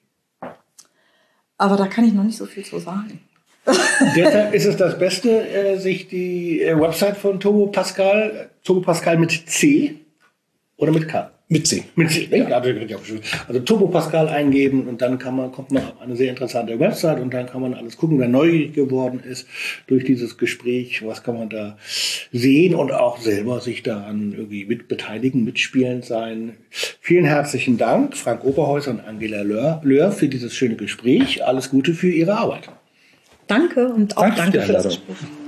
Aber da kann ich noch nicht so viel zu sagen. Deshalb ist es das Beste, äh, sich die äh, Website von Turbo Pascal, Turbo Pascal mit C oder mit K? Mit C. Mit C. Ja. Also, also Turbo Pascal eingeben und dann kann man, kommt man auf eine sehr interessante Website und dann kann man alles gucken, wer neugierig geworden ist durch dieses Gespräch, was kann man da sehen und auch selber sich daran irgendwie mitbeteiligen, mitspielend sein. Vielen herzlichen Dank, Frank Oberhäuser und Angela Löhr, für dieses schöne Gespräch. Alles Gute für Ihre Arbeit. Danke und auch danke, danke für für das Gespräch.